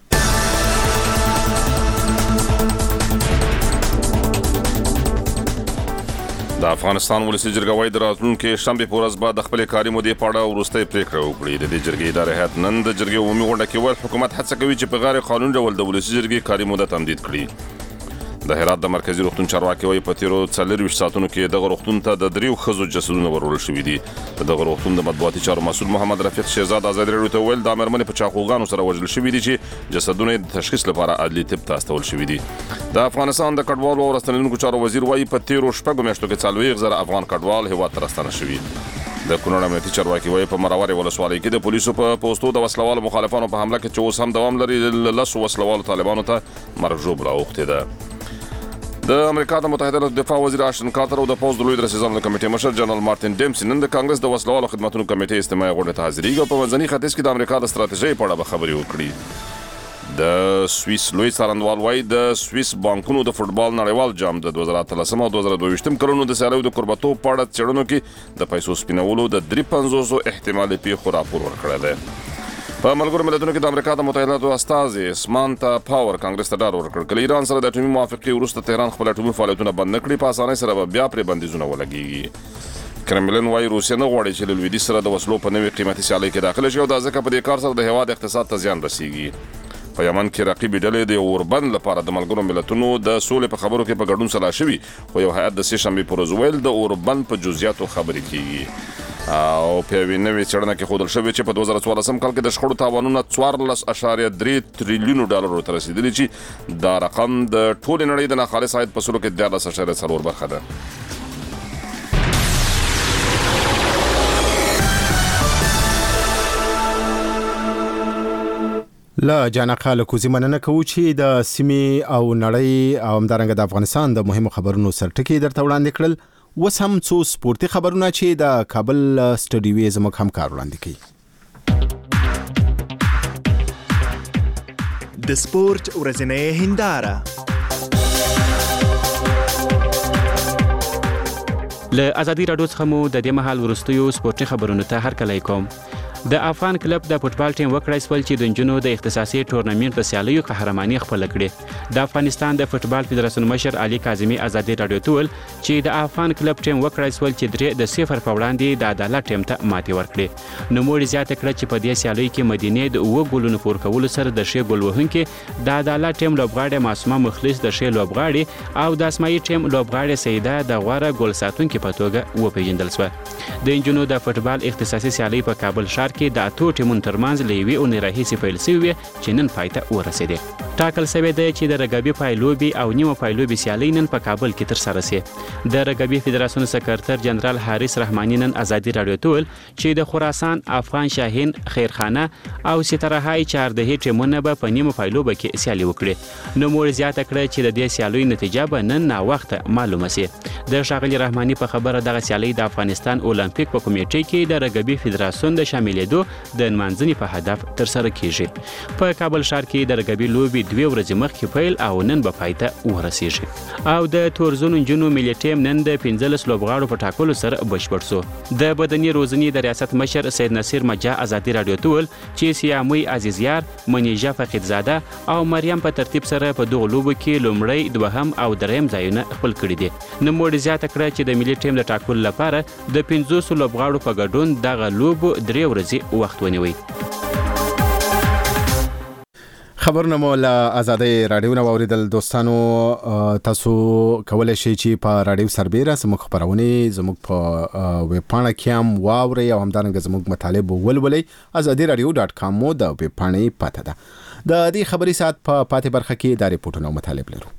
د افغانستان ولسی جرګه وايي د راتلونکي شنبه په ورځ به د خپل کاري مودې په اړه وروستۍ پریکړه وکړي. د دې جرګې ادارې هیئت نن د جرګې عمومي غونډه کې ویل حکومت هڅه کوي چې په غیر قانون ډول د ولسی جرګې کاري موده تمدید کړي. د هرات د مرکزی روغتون چارواکي وايي په تیرو څلورویشت ساعتونو کې دغه روغتون ته د دریو ښځو جسدونه ورول شوي دي. دغه روغتون د مطبوعاتي چارو مسؤل محمد رفیق شهزاد آزادي راډیو ته ویل د مېرمنې په چاقوګانو سره وژل شوي دي چې جسدونه د تشخیص لپاره عدلي طب ته استول شوي دي. د افغانستان د کډوالو او راستنیدونکو چارو وزیر وايي په تیرو شپږو میاشتو کې څلوېښت زره افغان کډوال هیواد ته راستانه شوي. د کونړ امنیتي چارواکي وايي په مراورې ولسوالۍ کې د پولیسو په پوسټو د وسلوالو مخالفانو په حمله کې چې اوس هم دوام لري لسو وسلوالو طالبانو ته مرګ ژوبله اوښتې ده. د امریکا د متحده ایالاتو دفاع وزیر آشتن کارتر او د پوز د لوی رئیسانو د کمیټې مشر جنرال مارټین ډیمسي نن د کانګرس د وسلوالو خدماتو کمیټې استماعي غونډه ته حاضرېږي او په منځني ختیځ کې د امریکا د ستراتیژۍ په اړه خبرې وکړي. د سویس لوی څارنوال وايي د سویس بانکونو د فوټبال نړیوال جام د دوه زره اتلسم او دوه زره دوه ویشتم کلونو د سیالیو د کوربتوب په اړه څېړنو کې د پیسو سپینولو د درې پنځوسو احتمالي پیښو راپور ورکړی دی. په ملګرو ملتونو کې د امریکا د متحده ایالاتو استازي سمانتا پاور کانګرس ته ډاډ ورکړ چې ایران سره د اټومي موافقې وروسته تهران خپل اټومي فعالیتونه بند نه کړي په اسانۍ سره بیا پرې بندیزونه ولګېږي. کرملن وايي روسیه نه غواړي چې له لویدیځ سره د وسلو په نوې قیمتي سیالۍ کې داخله شي او دا ځکه په دې کار سره د هیواد اقتصاد ته زیان رسیږي. په یمن کې رقیبې ډلې د اوربند لپاره د ملګرو ملتونو د سولې په خبرو کې په ګډون سلا شوي خو یو هیئت د سې شنبې پر ورځ ویل د اوربند په جزئیاتو خبرې کیږي. او په یوې نوې څېړنه کې ښودل شوې چې په دوه زره څوارلسم کال کې د شخړو تاوانونه څوارلس اعشاریه درې تریلیونو ډالرو ته رسیدلي چې دا رقم د ټولې نړۍ د ناخالص عاید په سلو کې دیارلس اعشاریه څلور برخه ده.
لا جانا خالق زی مننه کوو چې د سیمې او نړۍ او همدارنګه د افغانستان د مهمو خبرونو سرټکی درته وړاندې کړل. اوس هم څو سپورتي خبرونه چې د کابل سټډیو زموږ همکار وړاندې کوي.
د سپورت ورځنۍ هنداره
له آزادي راډیو څخه مو د دې مهال ورستیو سپورتي خبرونو ته هرکلی کوم. د افغان کلب د فوټبال ټیم وکړای سول چې د نجونو د اختصاصي ټورنمنټ د سیالیو قهرماني خپل کړي. د افغانستان د فوټبال فدراسیون مشر علي کاظمي آزادي راډیو ته ویل چې د افغان کلب ټیم وکړای سول چې درې د صفر په وړاندې د عدالت ټیم ته ماتې ورکړي. نو موږ زیاته کړه چې په دې سیالیو کې مدینه د اوه ګولونو پور کولو سره د ښه ګول وهونکي د عدالت ټیم لوبغاړي معصومه مخلص د ښه لوبغاړي او د اسماعیل ټیم لوبغاړي سیده د غوړه ګول ساتونکي په توګه وپیژندل شو. د نجونو د فوټبال اختصاصي سیالي په کابل ښار کې د اتو ټیمونو ترمنځ له یوې اونۍ راهیسې پیل شوې چې نن پای ته ورسېدې. ټاکل شوې ده چې د رګبي پایلوبي او نیمه پایلوبي سیالۍ نن په کابل کې ترسره شي. د رګبي فدراسیون سکرټر جنرال حارث رحماني نن آزادي راډیو ته ویل چې د خراسان، افغان شاهین، خیرخانه او سترهای چهاردهې ټیمونه به په نیمه پایلوبه کې سیالي وکړي. نو موږ زیاته کړه چې د دې سیالیو نتیجه به نن ناوخته معلومه شي. د ښاغلي رحماني په خبره دغه سیالۍ د افغانستان اولمپیک په کمیټې کې د رګبي فدراسیون د شاملېدو د منځني په هدف ترسره کیږي. په کابل ښار کې د رګبي لوبي دوه ورځې مخکې پیل او نن به پای ته ورسیږي. او د تورزون نجونو ملي ټیم نن د پنځلس لوبغاړو په ټاکلو سره بشپړ شو. د بدني روزنې د ریاست مشر سید نصیر مجا آزادي راډیو ته ویل چې سیاموي عزیزیار، منیجا فقیدزاده او مریم په ترتیب سره په دغه لوبو کې لومړی، دوهم او دریم ځایونه خپل کړي دي. نو موږ زیاته کړه چې د ملي ټیم د ټاکلو لپاره د پنځوسو لوبغاړو په ګډون دغه لوبو درې ورځې وخت ونیوي.
خبرونه مو له آزادۍ راډیو نه واوریدل. دوستانو تاسو کولای شئ چې په راډیو سربیره زموږ خبرونه زموږ په ویب پاڼه کې هم واورئ او همدارنګه زموږ مطالب ولولئ. آزادي راډیو ډاټ کام مو د ویب پاڼې پته ده. د دې خبري سات په پاتې برخه کې د ریپورتونو مطالب لرو.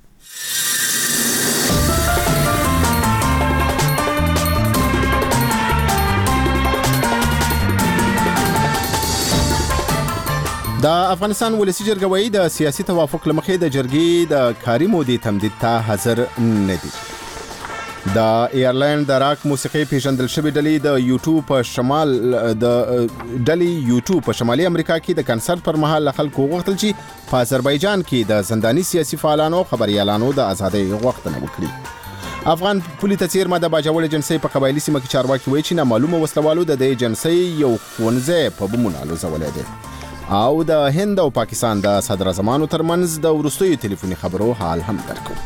د افغانستان ولسی جرګه وایي د سیاسي توافق لمخې د جرګې د کاري مودې تمدید ته حاضر نه دي. د ایرلند د راک موسیقي پیژندل شوی ډلې د یوټیوب په شمال د ډلې یوټیوب په شمالي امریکا کې د کنسرت پر مهال خلکو غوښتل چې په آذربایجان کې د زنداني سیاسي فعالانو خبريالانو د ازادۍ غوښتنه وکړي. افغان پولی تصویر ما د باجوړ جنسي په قبایلی سیمه کې چارواکي وایي چې نامعلومه وسلوالو د دې جنسي یو ښوونځی په بمونو الوزولی دی. او د هند او پاکستان د صدر اعظمانو ترمنځ د وروستیو ټلیفوني خبرو حال هم درکو.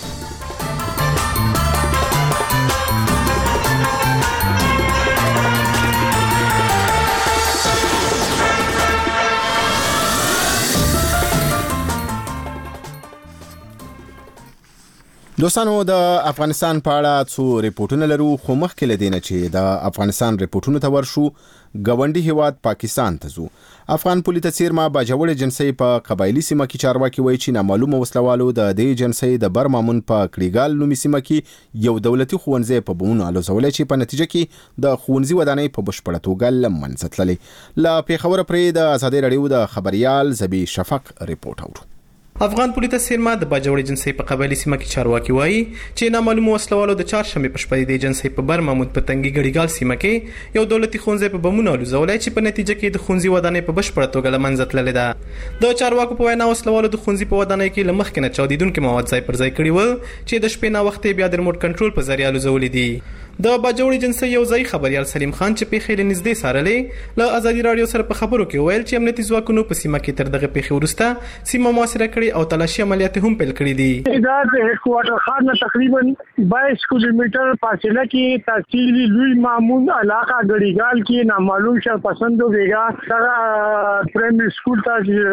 دوستانو د افغانستان په اړه څو ریپورتونه لرو، خو مخکې له دې نه چې د افغانستان ریپورتونو ته ورشو ګاونډي هیواد پاکستان ته ځو. افغان پولی تصویر ما باجوړ جنسي په قبایلی سیمه کې چارواکي وایي چې نامعلومه وسلوالو د دې جنسي د برمامون په کړیګال نومي سیمه کې یو دولتي ښوونځی په بمونو الوزولی چې په نتیجه کې د ښوونځي ودانۍ په بشپړه توګه له منځه تللې. له پېښوره پرې د ازادۍ راډیو د خبریال زبی شفق ریپورت اورو.
افغان پولی تصویر ما د باجوړ جنسي په قبایلی سیمه کې چارواکي وایي چې نامعلومه وسلوالو د چهارشنبه په شپه د جنسي په برمامود په تنګي ګړیګال سیمه کې یو دولتي ښوونځی په بمونو الوزولی چې په نتیجه کې د ښوونځي ودانۍ په بشپړه توګه له منځه تللې ده. د چارواکو په وینا وسلوالو د ښوونځي په ودانۍ کې له مخکې نه چاودیدونکي مواد ځای پر ځای کړي ول چې د شپې ناوختې بیا د ریموټ کنټرول په ذریعه الوزولي دي. د باجوړ جنسي یو ځای خبريال سلیم خان چې پیښې له نږدې څارلې له ازادي رادیو سره په خبرو کې ویل چې امنیتي ځواکونو په سیمه کې تر دغه پیښې وروسته سیمه محاصره کړې او تلاشي عملیات هم پیل کړي دي.
دا د هډ کوارټر خان نه تقریبا بایس کیلومتر فاصله کې تحصیل لوی مامون علاقہ ګړیګال کې نامعلوم شرپسندو ویګا سره پرایمري سکول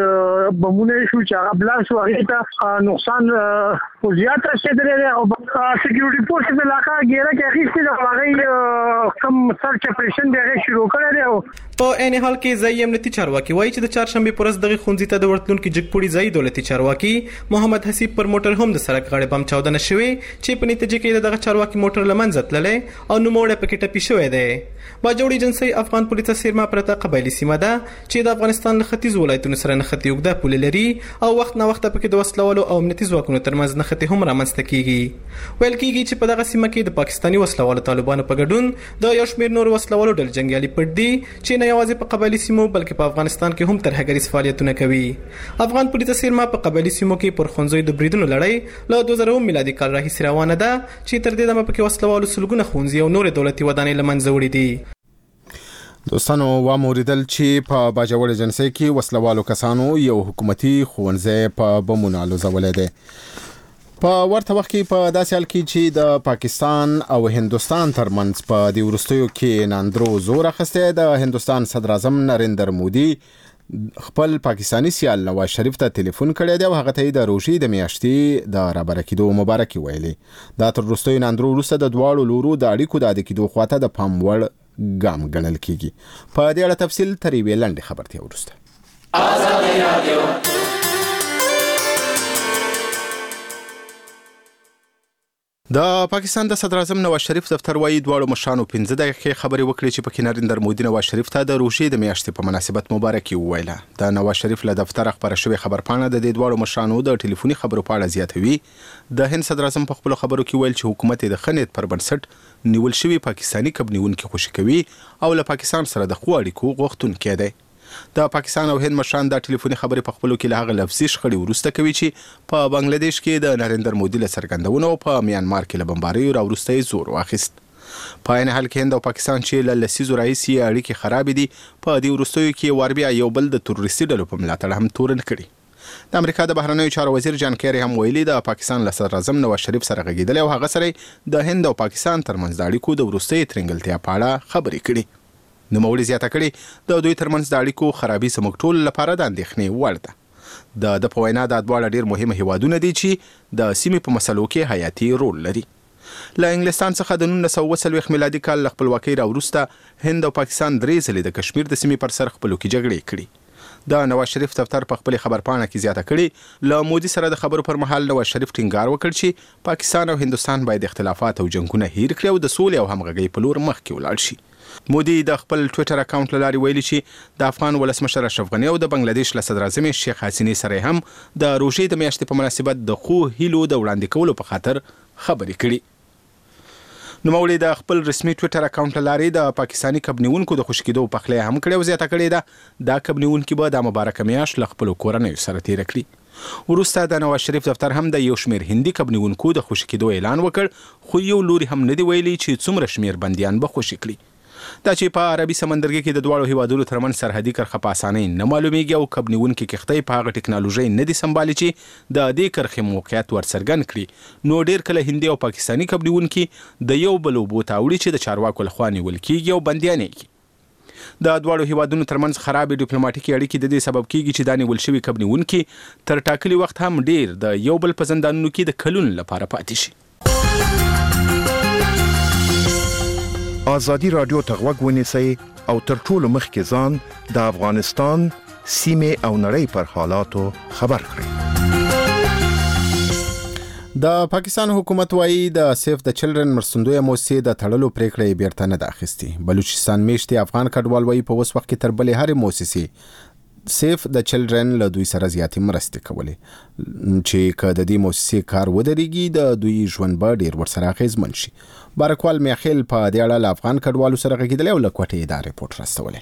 ته بمونه شو چې هغه بلاس وغیرہ ته نقصان زیات رسیدلی او سکیورټي فورس د علاقہ ګیره کې اخیستل هغه کم سرچ اپریشن دی شروع کړی دی.
په عین حال کې ځای امنیتي چارواکي وایي چې د چهارشنبه پر ورځ دغه ښوونځي ته د ورتلونکو جګپوړي ځای دولتي چارواکي محمد حسیب پر موټر هم د سړک غاړې بم چاودنه شوې چې په نتیجه کې دغه چارواکي موټر له منځه تللی او نوموړی پکې ټپي شوی دی. باجوړ جنسي افغان پولی تصویر ما پرته قبایلی سیمه ده چې د افغانستان له ختیځ ولایتونو سره نښتې اوږده پولې لري او وخت نه وخت پکې د وسلوالو او امنیتي ځواکونو ترمنځ نښتې هم رامنځته کیږي. ویل کیږي چې په دغه سیمه کې د پاکستاني وسلوالو طالبانو په ګډون د یو شمېر نور وسلوالو ډلې جنګیالي پټ دي چې نه یوازې په قبایلی سیمو بلکې په افغانستان کې هم ترهګریز فعالیتونه کوي. افغان پولی تصویر ما په قبایلی سیمو کې پر ښوونځیو د بریدونو لړۍ له دوه زره میلادي کال راهیسې روانه ده چې تر دې دمه پکې وسلوالو سلګونه ښوونځي او نورې دولتي ودانۍ له منځه وړي دي.
دوستانو واوریدل چې په باجوړ جنسي کې وسلوالو کسانو یو حکومتي ښوونځی په بمونو الوزولی دی. په ورته وخت کې په داسې حال کې چې د پاکستان او هندوستان ترمنځ په دې وروستیو کې ناندرو زور اخیستی، د هندوستان صدر اعظم نریندر مودي خپل پاکستانی سیال نواز شریف ته ټلیفون کړی دی او هغه ته د روژې د میاشتې د رابره کېدو مبارکي ویلي. دا تر وروستیو ناندرو وروسته د دواړو لورو د اړیکو د عادي کېدو خواته د پام وړ ګام ګڼل کېږي. په دې اړه تفصیل تر یوې لنډې خبرتیا وروسته. ازادي رادیو د پاکستان د صدر اعظم نواز شریف دفتر وايي دواړو مشرانو پنځه دقیقې خبرې وکړې چې پکې نریندر مودي نواز شریف ته د روژې د میاشتې په مناسبت مبارکي وویله. د نواز شریف له دفتر خبره شوې خبرپاڼه د دې دواړو مشرانو د ټلیفوني خبرو په اړه زیاتوي. د هند صدر اعظم په خپلو خبرو کې ویل چې حکومت د ښه نیت پر بنسټ نیول شوي پاکستاني کب نیونکي خوشي کوي او له پاکستان سره د ښو اړیکو غوښتونکی دی. د پاکستان او هند مشران د ټلیفوني خبرې په خپلو کې له هغه لفظي شخړې وروسته کوي چې په بنگلاديش کې د نریندر مودي له څرګندونو او په میانمار کې له بمباریو راوروسته یې زور واخیست. په عین حال کې هند او پاکستان چې له لسیزو راهیسې اړیکې خرابې دي، په دې وروستیو کې وار بیا یو بل د تروریستي ډلو په ملاتړ هم تورن کړي. د امریکا د بهرنیو چارو وزیر جان کیری هم ویلي د پاکستان له صدر اعظم نواز شریف سره غږېدلی او هغه سره د هند او پاکستان ترمنځ د اړیکو د وروستۍ ترنګلتیا په اړه خبرې کړي. نوموړي زیاته کړي د دوی ترمنځ د اړیکو خرابي زموږ ټولو لپاره د اندېښنې وړ ده. د د په وینا دا دواړه ډېر مهم هیوادونه دي چې د سیمې په مسلو کې حیاتي رول لري. له انګلستان څخه د نولس سوه اوه څلوېښت میلادي کال له خپلواکۍ راوروسته هند او پاکستان درې ځلې د کشمیر د سیمې پر سر خپلو کې جګړې کړي. د نواز شریف دفتر په خپلې خبرپاڼه کې زیاته کړي له مودي سره د خبرو پر مهال نواز شریف ټینګار وکړ چې پاکستان او هندوستان باید اختلافات او جنګونه هیر کړي او د سولې او همغږۍ په لور مخکې ولاړ شي. مودي د خپل ټوئیټر اکاونټ لاري ویلي چې د افغان ولسمشر اشرف غنی او د بنگلاديش له صدر اعظم شیخ حسینی سره هم د روژې د میاشتې په مناسبت د خو هیلو د وړاندې کولو په خاطر خبرې کړي. نوموړي د خپل رسمي ټوئیټر اکاونټ لاري د پاکستانی کبنیونکو د خوشکېدو په خله هم کړي او زیاته کړي ده دا کبنیونکو به د مبارک میاشت له خپل کورنۍ سره تیر کړي. وروسته د نواز شریف دفتر هم د یو شمیر هندي کبنیونکو د خوشی کېدو اعلان وکړ خو یو لوري هم نه دی ویلي چې څومره شمیر بنديان به خوشی کړي. دا چې په عربي سمندرګي کې د دواړو هیوادونو ترمن سرحدي کرخه په اسانۍ نه معلومیږي او کبنیونکو کښتۍ په هغه ټکنالوژي نه دي سمبالي چې د دې کرخې موقعیت ورڅرګند کړي. نو ډیر کله هندي او پاکستانی کبنیونکو د یو بل وبو تاوړي چې د چارواکو لخوا نیول کیږي او بنديان کیږي. د دواړو هیوادونو ترمنځ خرابې ډیپلوماټیکي اړیکې د دې سبب کیږي چې د نیول شوي کبنیونکو تر ټاکلي وخت هم ډیر د یو بل په زندانونو کې د کلونو لپاره پاتې شي.
ازادي رادیو ته غوږ ونیسئ او تر ټولو مخکې ځان د افغانستان سیمې او نړۍ پر حالاتو خبر کړئ.
د پاکستان حکومت وايي د سیف د چلډرن مرستندوی موسسې د تړلو پریکړه بیرته نه ده اخیستې. بلوچستان میشتي افغان کډوال وايي په اوس وخت کې تر بلې هرې موسسې سیف د چلډرن له دوی سره زیاتې مرستې کولې چې که د دې موسسې کار ودرېږي د دوی ژوند به ډېر ورسره اغېزمن شي. بارکوال میخیل په دې اړه له افغان کډوالو سره غږېدلی او له کوټې دا ریپورټ راستولی.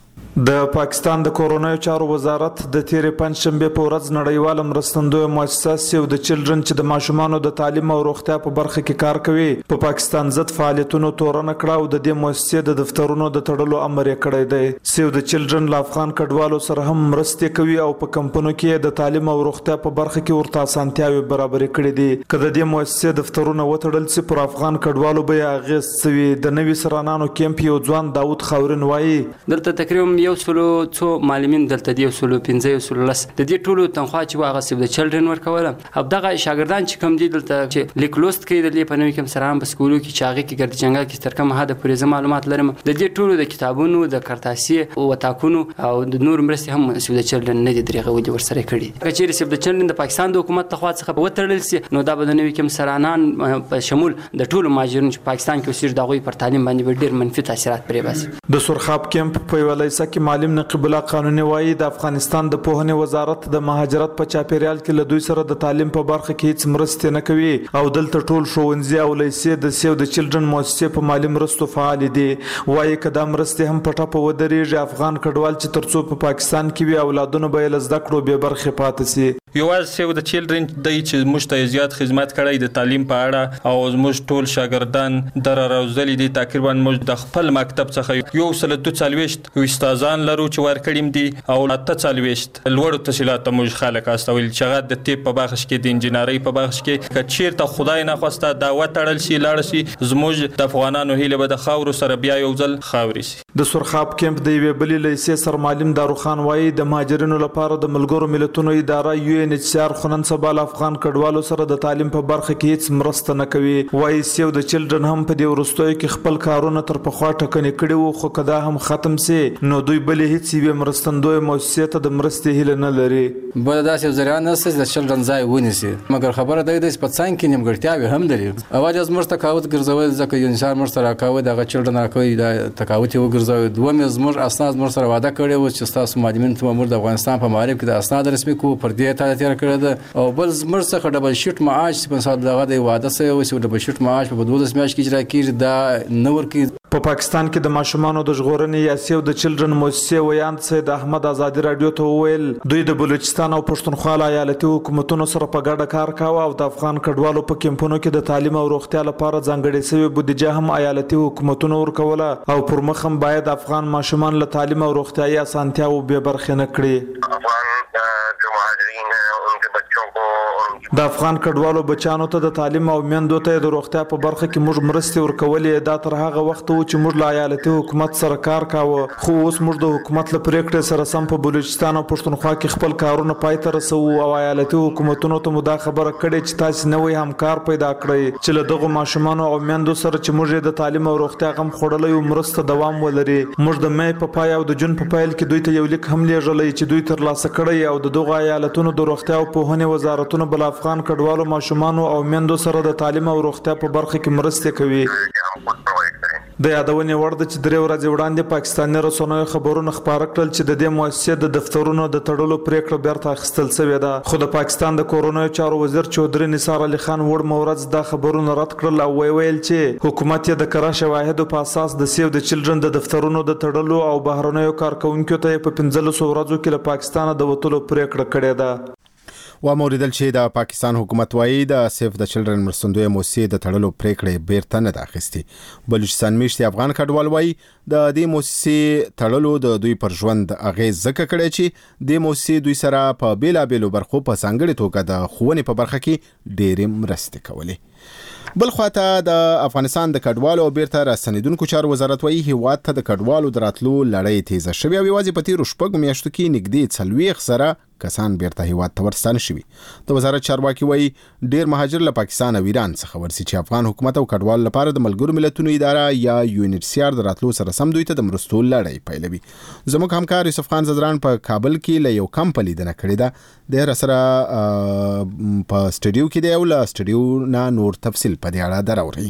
د پاکستان د کورونایي چارو وزارت د تیرې پنځشنبه په ورځ نړیواله مرستندوی مؤسسه سیو د چلډرن چې د ماشومانو د تعلیم او روغتیا په برخه کې کار کوي په پاکستان ضد فعالیتونو تورنه کړه او د دې مؤسسې د دفترونو د تړلو امر یې کړی دی. سیو د چلډرن له افغان کډوالو سره هم مرستې کوي او په کمپنو کې د تعلیم او روغتیا په برخه کې ورته اسانتیاوې برابرې کړې دي. که د دې مؤسسې دفترونه وتړل سي پر افغان کډوالو به یې اغېز سوي. د نوي سرانانو کیمپ یو ځوان داود خاورین وایي
دلته تقریبا یو سلو څو معلمین دلته دی یو سلو پنځه یو سلو لس د دې ټولو تنخوا چې واغه سیب د چلډرن ورکوله او دغه شاګردان چې کوم دي دلته چې لیک لوست کوي د دې په نوې کوم سره په سکولو کې چاغي کې ګرد جنگل کې تر کومه حد پورې معلومات لرم د دې ټولو د کتابونو د کارتاسي او وتاکونو او د نور مرستې هم سیب د چلډرن نه دي درغه ودی ورسره کړي. کچېر سیب د چلډرن د پاکستان د حکومت تخوا څخه وتړل سي نو دا به د نوې کوم سرانان په شمول د ټولو ماجرون چې پاکستان کې اوسېږي دغه پر تعلیم باندې ډېر منفي تاثیرات پرې باسي.
د سرخاب کیمپ په ویلایسه کې معلم نقیب الله قانوني وایي د افغانستان د پوهنې وزارت د مهاجرت په چاپیریال کې له دوی سره د تعلیم په برخه کې هیڅ مرستې نه کوي او دلته ټول ښوونځي او لیسې د سیو د چلډرن مؤسسې په مالي مرستو فعال دي. وایي که دا مرستې هم په ټپه ودرېږي افغان کډوال چې تر څو په پاکستان کې وي اولادونه به یې له زده کړو بې برخې پاتې سي.
یوازې سیو د چلډرن دی چې موږ ته زیات خدمت کړی د تعلیم په اړه او موږ ټول شاګردان در راوځلي دي. تقریبا موږ د خپل مکتب څخه یو سل دوه څلوېښت استادان لرو چې ورکړیم دي او اته څلوېښت لوړو تحصیلاتو موږ خلک استول چې هغه د طب په بخش کې د انجینرۍ په بخش کې که چیرته خدای نخواسته دا وتړل شي لاړ شي زموږ د افغانانو هیله به د خاورو سره بیا یو ځل خاوري شي.
د سرخاب کیمپ د یوې بلې لیسې سرمعلم داروخان وایي د مهاجرینو لپاره د ملګرو ملتونو اداره یو ان ایچ سی آر خو نن سبا له افغان کډوالو سره د تعلیم په برخه کې هیڅ مرسته نه کوي. وایي سیو د چلډرن هم په دې وروستیو کې خپل کارونه تر پخوا ټکنې کړي وو خو که دا هم ختم سي نو دوی بلې هیڅ یوې مرستندوی مؤسسې ته د مرستې هیله نه لري.
بل داسې ذریعه نشته چې د چلډرن ځای ونیسي مګر خبره ده چې په څنګ کې نیمګړتیاوې هم لري. اول از موږ تقاوت ګرځول ځکه یو انسان موږ سره راکاوه دغه چلډرن راکوي دا تقاوت یې وګرځوي. دوم زموږ اسناد موږ سره وعده کړی و چې ستاسو معلمین ته موږ د افغانستان په معارف کې د اسناد رسمي کوو پر دې ته تیار کړی ده او بل زموږ څخه ډبل شیټ معاش په مثال دغه د وعده سره و چې ډبل شیټ معاش په دولس میاشت کې اجرا کیږي دا نه ورکړي.
په پاکستان کې د ماشومانو د ژغورنې یا سیو د چلډرن مؤسسې ویاند سید احمد ازادي رادیو ته وویل دوی د بلوچستان او پښتونخوا ایالتي حکومتونو سره په ګډه کار کاوه او د افغان کډوالو په کیمپونو کې د تعلیم او روغتیا لپاره ځانګړې شوې بودیجه هم ایالتي حکومتونو ورکوله او پر مخ هم باید افغان ماشومان له تعلیم او روغتیايي اسانتیاوو بې برخې نه کړي. د افغان کډوالو بچانو ته د تعلیم او میندو ته د روغتیا په برخه کې موږ مرستې ورکولې دا تر هغه وخت و چې موږ له ایالتي حکومت سره کار کاوه خو اوس موږ د حکومت له پریکړې سره سم په بلوچستان او پښتونخوا کې خپل کارونه پای ته رسوو او ایالتي حکومتونو ته مو دا خبره کړې چې تاسو نوې همکار پیدا کړئ چې له دغه ماشومانو او میندو سره چې موږ د تعلیم او روغتیا غم خوړلې او مرسته دوام ولري. موږ د مې په پای او د جون په پایل کې دوی ته یو لیک هم لیږلی چې دوی ترلاسه کړی او د دغه ایالتونو د روغتیا او پوهنې وزارتونو بل افغان کډوالو ماشومانو او میندو سره د تعلیم او روغتیا په برخه کې مرسته کوي. د یادونې وړ ده چې درې ورځې وړاندې پاکستاني رسنیو خبرونه خپاره کړل چې د دې مؤسسې د دفترونو د تړلو پریکړه بیرته اخیستل شوې ده، خو د پاکستان د کورونیو چارو وزیر چودري نثار علي خان وړ مورز دا خبرونه رد کړل او ویل چې حکومت یې د کره شواهدو په اساس د سیو د چلډرن د دفترونو د تړلو او بهرنیو کارکونکو ته په پنځلسو ورځو کې له پاکستانه د وتلو پریکړه کړې ده.
و موریدل چې د پاکستان حکومت وایي د سیف د چلډرن مرستندوی موسسې د تړلو پریکړې بیرته نه ده اخیستې. بلوچستان میشتي افغان کډوال وایي د دې موسسې تړلو د دوی پر ژوند اغیز ځکه کړی چې د موسسې دوی سره په بیلابیلو برخو په ځانګړې توګه د ښوونې په برخه کې ډېرې مرستې کولې. بل خواته د افغانستان د کډوالو او بیرته راستنیدونکو چارو وزارت وایي هیواد ته د کډوالو د راتلو لړۍ تیزه شوې او یوازې په تیرو شپږو میاشتو کې نږدې څلوېښت زره کسان بیرته هیواد ته ورستانه شوي. د وزارت چارواکي وایي ډېر مهاجر له پاکستان او ایران څخه ورسي چې افغان حکومت او کډوالو لپاره د ملګرو ملتونو اداره یا یو ان ایچ سی آر د راتلو سره سم دوی ته د مرستو لړۍ پیلوي. زموږ همکار یوسف خان زدران په کابل کې له یو کمپ لیدنه کړې ده، د رسره په سټډیو کې دی او له سټډیو نه نور تفصیل په دې اړه دراوري.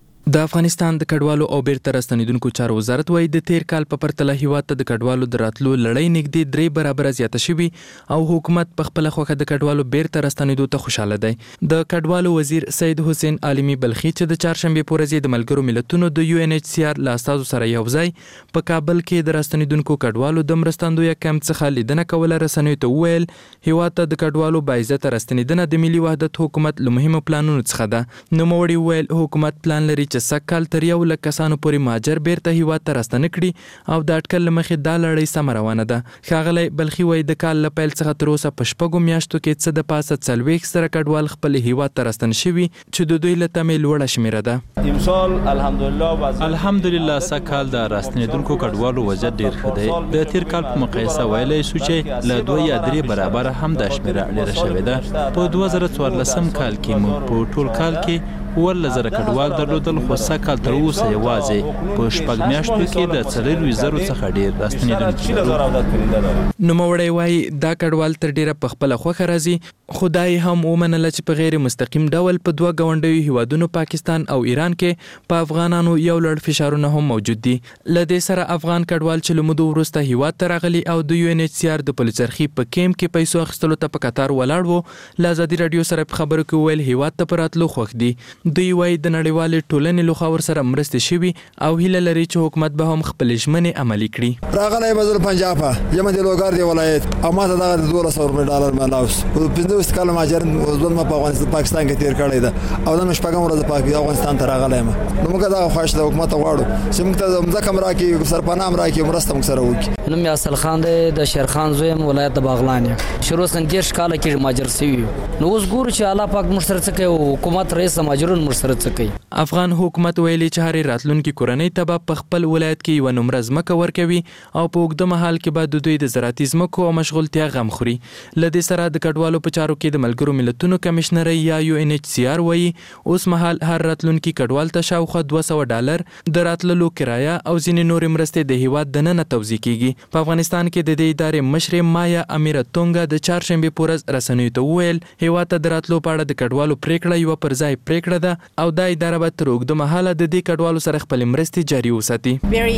د افغانستان د کډوالو او بیرته راستنیدونکو چارو وزارت وایي د تیر کال په پرتله هیواد ته د کډوالو د راتلو لړۍ نږدې درې برابره زیاته شوي او حکومت په خپله خوښه د کډوالو بیرته راستنیدو ته خوشاله دی. د کډوالو وزیر سید حسین عالمي بلخي چې د چهارشنبې په ورځ د ملګرو ملتونو د یو ان ایچ سی آر له استازو سره یو ځای په کابل کې د راستنیدونکو کډوالو د مرستندویه کمپ څخه لیدنه کوله رسنیو ته وویل هیواد ته د کډوالو باعزته راستنیدنه د ملي وحدت حکومت له مهمو پلانونو څخه ده. نوموړي وویل حکومت پلان لري چې سږ تر یو لک کسانو پورې مهاجر بیرته هیواد ته راستنه کړي او د اټکل له مخې دا لړۍ سمه روانه ده. ښاغلی بلخي وایي د کال له پیل څخه تر اوسه په شپږو میاشتو کې څه د پاسه څلوېښت زره کډوال خپل هیواد ته راستنه شوي چې د دوی له تمې لوړه شمېره ده.
امسال الحمدلله الحمدلله سږ کال د راستنېدونکو کډوالو وضعیت ډېر ښه دی. د تیر کال په مقایسه ویلی شو چې له دوه یا درې برابره هم دا شمېره ډېره شوې ده. په دوه زره څوارلسم کال کې موږ په ټول کال کې اوولس زره کډوال درلودل، خو سږ کال تر اوسه یوازې په شپږ میاشتو کې د څلرویشت زرو څخه ډېر راستنېدونکي لرو.
نوموړی وایي دا کډوال تر ډېره په خپله خوښه راځي، خو دا یې هم ومنله چې په غیر مستقیم ډول په دوه ګاونډیو هیوادونو پاکستان او ایران کې په افغانانو یو لړ فشارونه هم موجود دي. له دې سره افغان کډوال چې له مودو وروسته هیواد ته راغلي او د یو ان ایچ سی آر د پلچرخي په کیمپ کې پیسو اخیستلو ته په قطار ولاړ وو، له ازادي راډیو سره په خبرو کې وویل هیواد ته په راتلو خوښ دي. دوی وایي د نړیوالې ټولنې لخوا ورسره مرستې شوي او هیله لري چې حکومت به هم خپلې ژمنې عملي کړي.
راغلی یم زه له پنجابه یم د لوګر دی ولایت او ما ته دغه دولس سوه روپۍ ډالر ملاو شو. پنځه ویشت کاله مهاجر ژوند ما په افغانستان پاکستان کې تېر کړی ده او نن شپږم ورځ په افغانستان ته راغلی یم. نو موږ دغه خواهش د حکومت غواړو چې موږ ته ځمکه هم راکړي، سرپناه هم راکړي، مرسته موږ سره وکړي.
نوم یې اصل خان دی، د شیرخان زوی یم، ولایت د باغلان یم. شروع څن دېرش کاله کېږي مهاجر سوي یو. نو اوس ګورو چې الله پاک موږ سره څه کوي او حکومت رئیس مهاجرون موږ سره څه کوي.
افغان حکومت ویلي چې هرې راتلونکي کورنۍ ته به په خپل ولایت کې یوه نمره ځمکه ورکوي او په اوږده مهال کې به د دوی د زراعتي ځمکو او مشغولتیا غم خوري. له دې سره د کډوالو په چارو کې د ملګرو ملتونو کمیشنرۍ یا یو ان ایچ سی آر وایي اوس مهال هر راتلونکي کډوال ته شاوخوا دوه سوه ډالر د راتللو کرایه او ځینې نورې مرستې د هیواد دننه توزیع کیږي. په افغانستان کې د دې ادارې مشرې مایا امیره تونګا د چهارشنبې په ورځ رسنیو ته وویل هیواد ته د راتلو په اړه د کډوالو پریکړه یوه پر ځای پریکړه ده او دا اداره به تر اوږده مهاله د دې کډوالو سره خپل مرستې جاري وساتي.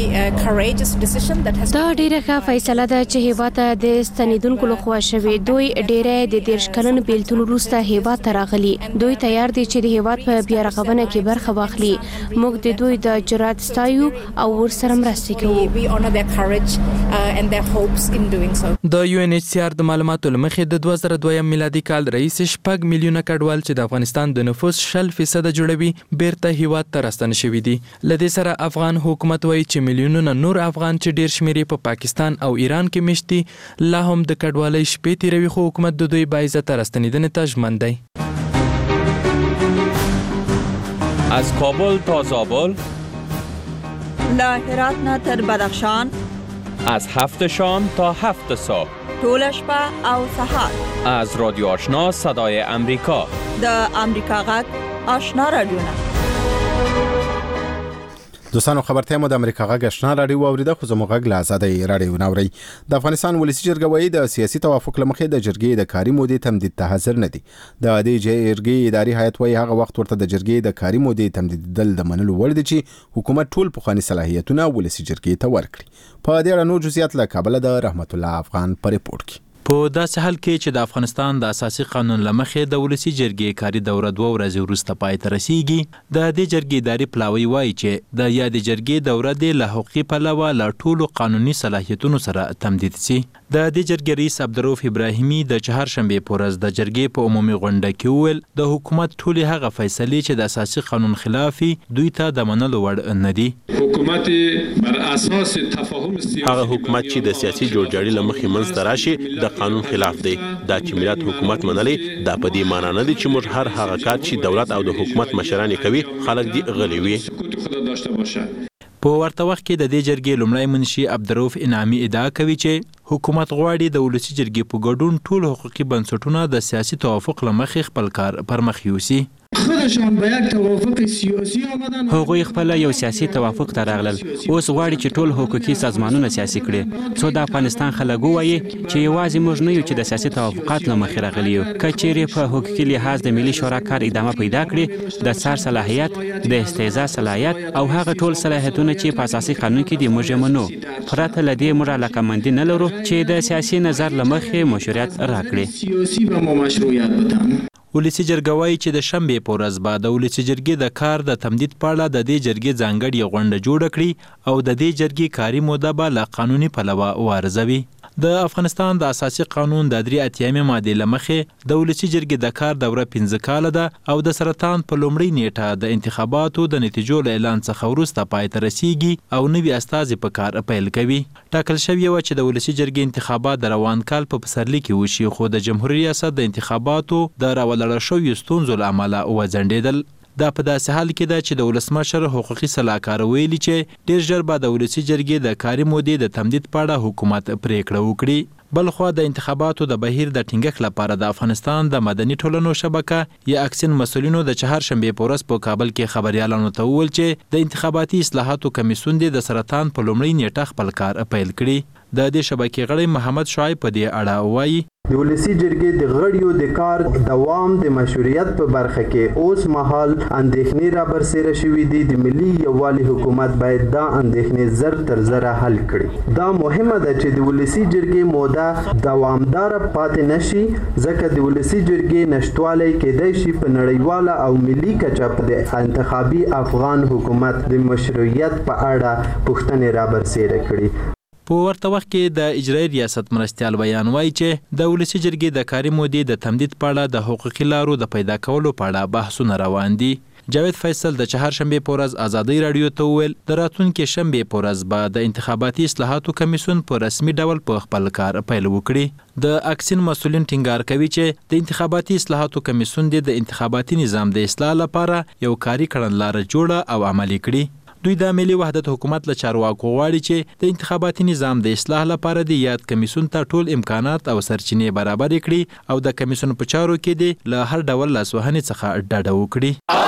دا ډیره ښه فیصله ده چې هیواد ته د ستنیدونکو لخوا شوې. دوی ډیره د دېرش کلن بیلتون وروسته هیواد ته راغلي. دوی تیار دي چې د هیواد په بیا رغونه کې برخه واخلي. موږ د دوی د جرأت ستایو او ورسره مرسته کوو.
د یو ان ایچ سی آر د معلوماتو له مخې د دوه زره دویم میلادي کال راهیسې شپږ میلیونه کډوال چې د افغانستان د نفوس شل فیصده جوړوي بیرته هیواد ته راستنه شوي دي. له دې سره افغان حکومت وایي چې میلیونونه نور افغان چې ډیر شمېر په پا پاکستان او ایران کې مشت دي لا هم د کډوالۍ شپې تیروي، خو حکومت د دوی باعزته راستنیدنې ته ژمن دی.
از کابل تا زابل،
له هرات نه تر بدخشان،
از هفت شام تا هفت صبح،
ټول شپه او سهار،
از رادیو آشنا صدای امریکا،
د امریکا غږ آشنا رادیو نه.
دوستانو خبرته مو د امریکا غږ آشنا رادیو اوریده خو زموږ غږ له آزادۍ رادیو نوري د افغانستان ولسی جرګه وایي د سیاسي توافق لمخې د جرګې د کاري مودې تمدید ته حاضر نه دي. د دې جرګې اداري هیئت وایي هغه وخت ورته د جرګې د کاري مودې تمدیدول د منلو وړ دي چې حکومت ټول پخواني صلاحیتونه ولسی جرګې ته ورکړي. په دې اړه نور جزئیات له کابل د رحمت الله افغان په ریپورت کې.
په داسې حال کې چې د افغانستان د اساسي قانون لمخې د ولسی جرګې کاري دوره دوه ورځې وروسته پای ته رسیږي، د دې جرګې اداري پلاوی وایي چې د یادې جرګې دوره د له حقوقي پلوه له ټولو قانوني صلاحیتونو سره تمدید شي. د دې جرګې رئیس عبدالرؤف ابراهیمي د چهارشنبې په ورځ د جرګې په عمومي غونډه کې وویل د حکومت ټولې هغه فیصلې چې د اساسي قانون خلاف دوی ته د منلو وړ نه دي.
حکومت بر اساس تفاهم سیاسي
هغه حکومت چې د سیاسي جوړجاړي لمخې منځ ته راشي د قانون خلاف دی. دا چې ملت حکومت منلی دا په دې معنی نه دی چې موږ هر هغه کار چې دولت او د حکومت مشران کوي خلک دې غلي وي.
په ورته وخت کې د دې جرګې لومړی منشي عبدالرؤف انعامي ادعا کوي چې حکومت غواړي د ولسی جرګې په ګډون ټول حقوقي بنسټونه د سیاسي توافق لمخې خپل کار پر مخ یوسي.
خودشان به یک توافق سیاسی آمدن.
هغوی خپل یو سیاسي توافق ته راغلل. اوس غواړي چې ټول حقوقي سازمانونه سیاسي کړي. څو د افغانستان خلک وایي چې یوازې موږ نه یو چې د سیاسي توافقات له مخې راغلي یو. که چیرې په حقوقي لحاظ د ملي شورا کار ادامه پیدا کړي، د څار صلاحیت، د استعزا صلاحیت او هغه ټول صلاحیتونه چې په اساسي قانون کې دي موږ یې منو. پرته له دې موږ علاقمندي نه لرو چې د سیاسي نظر له مخې مشروعیت راکړي.
سیاسي به ما مشروعیت بدن.
ولسی جرګه وایي چې د شنبې په ورځ به د ولسی جرګې د کار د تمدید په اړه د دې جرګې ځانګړې غونډه جوړه کړي او د دې جرګې کاري موده به له قانوني پلوه وارزوي. د افغانستان د اساسي قانون د درې اتیایم ماده لمخې د ولسی جرګې د کار دوره پنځه کاله ده او د سرطان په لومړۍ نیټه د انتخاباتو د نتیجو له اعلان څخه وروسته پای ته رسیږي او نوي استازي په کار پیل کوي. ټاکل شوی و چې د ولسی جرګې انتخابات د روان کال په پسرلي کې وشي، خو د جمهوریت ریاست د انتخاباتو د راولړل شویو ستونزو له امله وځنډېدل. دا په داسې حال کې ده چې د ولسمشر حقوقي سلاکار ویلي چې ډیر ژر به د ولسی جرګې د کاري مودې د تمدید په اړه حکومت پریکړه وکړي. بلخوا د انتخاباتو د بهیر د ټینګښت لپاره د افغانستان د مدني ټولنو شبکه یا اکسین مسولینو د چهارشنبې په ورځ په کابل کې خبريالانو ته وویل چې د انتخاباتي اصلاحاتو کمیسیون د سرطان په لومړۍ نیټه خپل کار پیل کړي. د دې شبکې غړی محمد شعیب په دې اړه وایي
د ولسی جرګې د غړیو د کار دوام د مشروعیت په برخه کې اوس مهال اندېښنې را برسېره شوې دي. د ملي یووالي حکومت باید دا اندېښنې زر تر زره حل کړي. دا مهمه ده چې د ولسی جرګې موده دوامدار پاتې نشي، ځکه د ولسی جرګې نشټوالی کېدای شي په نړیواله او ملي کچه د انتخابي افغان حکومت د مشروعیت په اړه پوښتنې را برسېره کړي.
په ورته وخت کې د اجرایي ریاست مرستیال بیان وایي چې د ولسی جرګې د کاري مودې د تمدید په اړه د حقوقي لارو د پیدا کولو په اړه بحثونه روان دي. جاوید فیصل د چهارشنبې په ورځ آزادۍ رادیو ته وویل د راتلونکي شنبې په ورځ به د انتخاباتي اصلاحاتو کمیسیون په رسمي ډول په خپل کار پیل وکړي. د اکسین مسولین ټینګار کوي چې د انتخاباتي اصلاحاتو کمیسیون د انتخاباتي نظام د اصلاح لپاره یو کاري کړنلاره جوړه او عملي کړي. دوی د ملي وحدت حکومت له چارواکو غواړي چې د انتخاباتي نظام د اصلاح لپاره د یاد کمیسیون ته ټول امکانات او سرچینې برابر کړي او د کمیسیون په چارو کې د له هر ډول لاسوهنې څخه ډډه وکړي.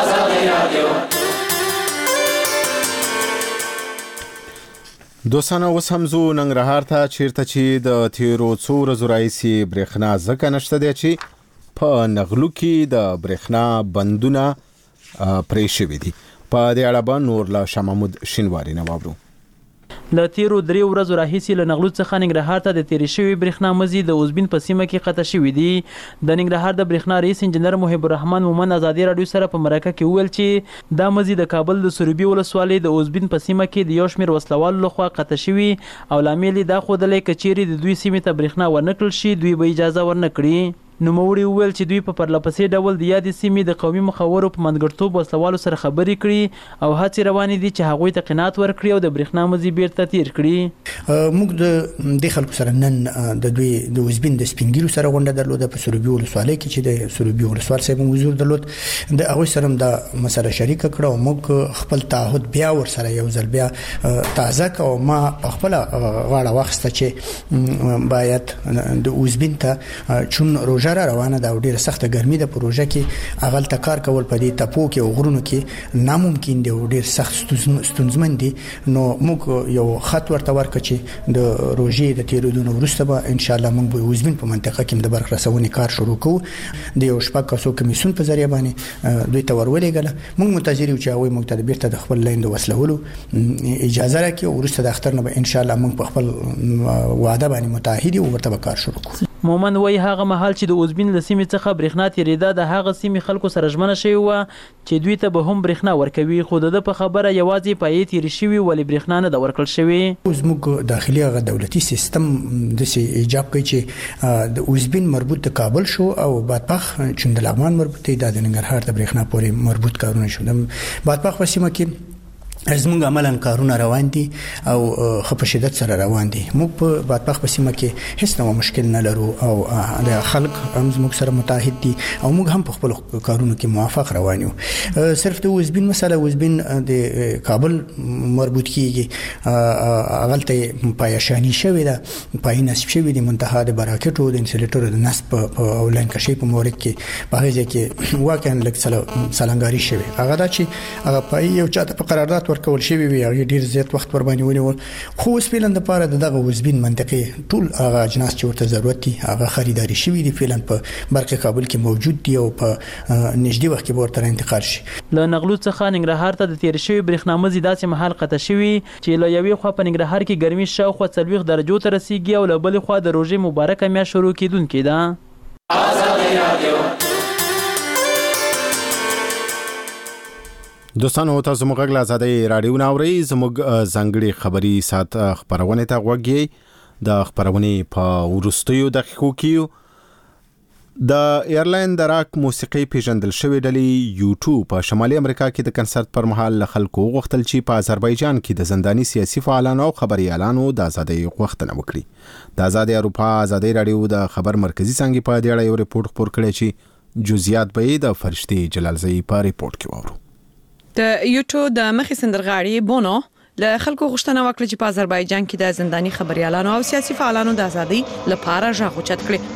دوستانه اوس هم زو ننګرهار ته چیرته چې د تیرو څو ورځو راهیسې برېښنا ځکه نشته دی چې په نغلو کې د برېښنا بندونه پرې شوي دي. په دې اړه به نور له شاه محمود شینواري نه واورو.
له تیرو درې ورځو راهیسې له نغلو څخه ننګرهار ته د تیرې شوي برېښنا مزي د اوزبین په سیمه کې قطع شوي دي. د ننګرهار د برېښنا رئیس انجنیر محب الرحمن مومن ازادي راډیو سره په مرکه کې وویل چې دا مزي د کابل د سروبي ولسوالۍ د اوزبین په سیمه کې د یو شمېر وسلوالو لخوا قطع شوي او لامل یې دا ښودلی که چیرې د دوی سیمې ته برېښنا ورنکړل شي دوی به اجازه ورنه کړي. نوموړي وویل چې دوی په پرلپسې ډول د یادې سیمې د قومي مخورو په منځګړتوب وسلوالو سره خبرې کړي او هڅې روانې دي چې هغوی ته قناعت ورکړي او د برېښنا مزي بیرته تیر کړي.
موږ د دې خلکو سره نن د دوی د اوزبین د سپینګیرو سره غونډه درلوده په سروبي ولسوالۍ کې چې د سروبي ولسوال صاحب حضور درلود. د هغوی سره هم دا مسله شریکه کړه او موږ خپل تعهد بیا ورسره یو ځل بیا تازه کړو. ما په خپله غاړه واخیسته چې باید د اوزبین ته چون روژه پروژه روانه ده او ډیره سخته ګرمي ده پروژه کې اغل تکار کول په دې تپو کې او غرونو کې ناممکن دی او ډیر سخت ستونزمن دي نو موږ یو خط ورته ورکړ چې د روژې د تیرودونو وروسته به ان شاء الله موږ به وزبین په منطقه کې د برق رسونې کار شروع کوو د یو شپږ کسو کمیسیون په ذریعہ باندې دوی ته ورولېږل موږ منتظر یو چې هغوی موږ ته بیرته د خپل لاین د وسلولو اجازه راکړي او وروسته د اختر نه به ان شاء الله موږ په خپل وعده باندې متعهد یو ورته به کار شروع کوو.
مومن وای هغه محل چې د اوزبین له سیمې څخه برېښنا تیریده د هغه سیمې خلکو سره ژمنه شوې وه چې دوی ته به هم برېښنا ورکوي خو د ده په خبره یوازې پایې تیرې شوي ولې برېښنا نه ده ورکړل شوې.
زموږ داخلي هغه دولتي سیستم داسې ایجاب کوي چې د اوزبین مربوط د کابل شو او بادپخ چې د لغمان مربوط دی دا د ننګرهار د برېښنا پورې مربوط کارونه شو. د بادپخ په سیمه کې زموږ عملاً کارونه روان دي او خو په شدت سره روان دي. موږ په بادپخ په سیمه کې هیڅ نوع مشکل نه لرو او د خلک هم زموږ سره متحد دي او موږ هم په خپل کارونو کې موافق روان یو. صرف د وزبین مسله وزبین د کابل مربوط کیږي اغلته پایشانی شوی ده پای نصب شوی دي منتها د براکټو د انسولیټر د نصب او لاین کشي په مورد کې په هغه کې واقعا لک سلنګاری شوی هغه دا چې هغه پای یو چاته په قرارداد کول شوی وي هغه ډیر زیات وخت ور باندې ونیول خو اوس فعلا د پاره دغه وزبین منطقې ټول هغه اجناس چې ورته ضرورت دي هغه خریداري شوی دي فعلا په برق کابل کې موجود دي او په نږدې وخت کې ورته انتقال شي.
له نغلو څخه ننګرهار ته د تیر شوی برېښنا مزي داسې محل قطع شوی چې له یوې خوا په ننګرهار کې ګرمي شاوخوا څلوېښت درجو ته رسیږي او له بلې خوا د روژې مبارکه میاشت شروع کیدونکې ده. آزادي رادیو
دوستانو تاسو موږ غږ آزادۍ رادیو ناوړئ زموږ ځانګړي خبري سات خبرونه ته غوږی د خبرونې په ورستیو دقیقو کې د ایرلاین د راک موسیقي پیژندل شوی ډلې یوټیوب په شمالي امریکا کې د کنسرت پر مهال خلکو غوښتل چې په آذربایجان کې د زنداني سیاسي فعالانو او خبريالانو د ازادۍ غوښتنه وکړي. د آزادۍ اروپا آزادۍ رادیو د خبر مرکزی څنګه په دې اړه یو ریپورت خپور کړی چې جزئیات به د فرشتي جلالزئی په ریپورت کې وورو.
د یوټیوب د مخې سندرغاړي بونو له خلکو غوښتنه وکړه چې په آذربایجان کې د زنداني خبريالانو او سیاسي فعالانو د ازادۍ لپاره ژغ اوچت کړي.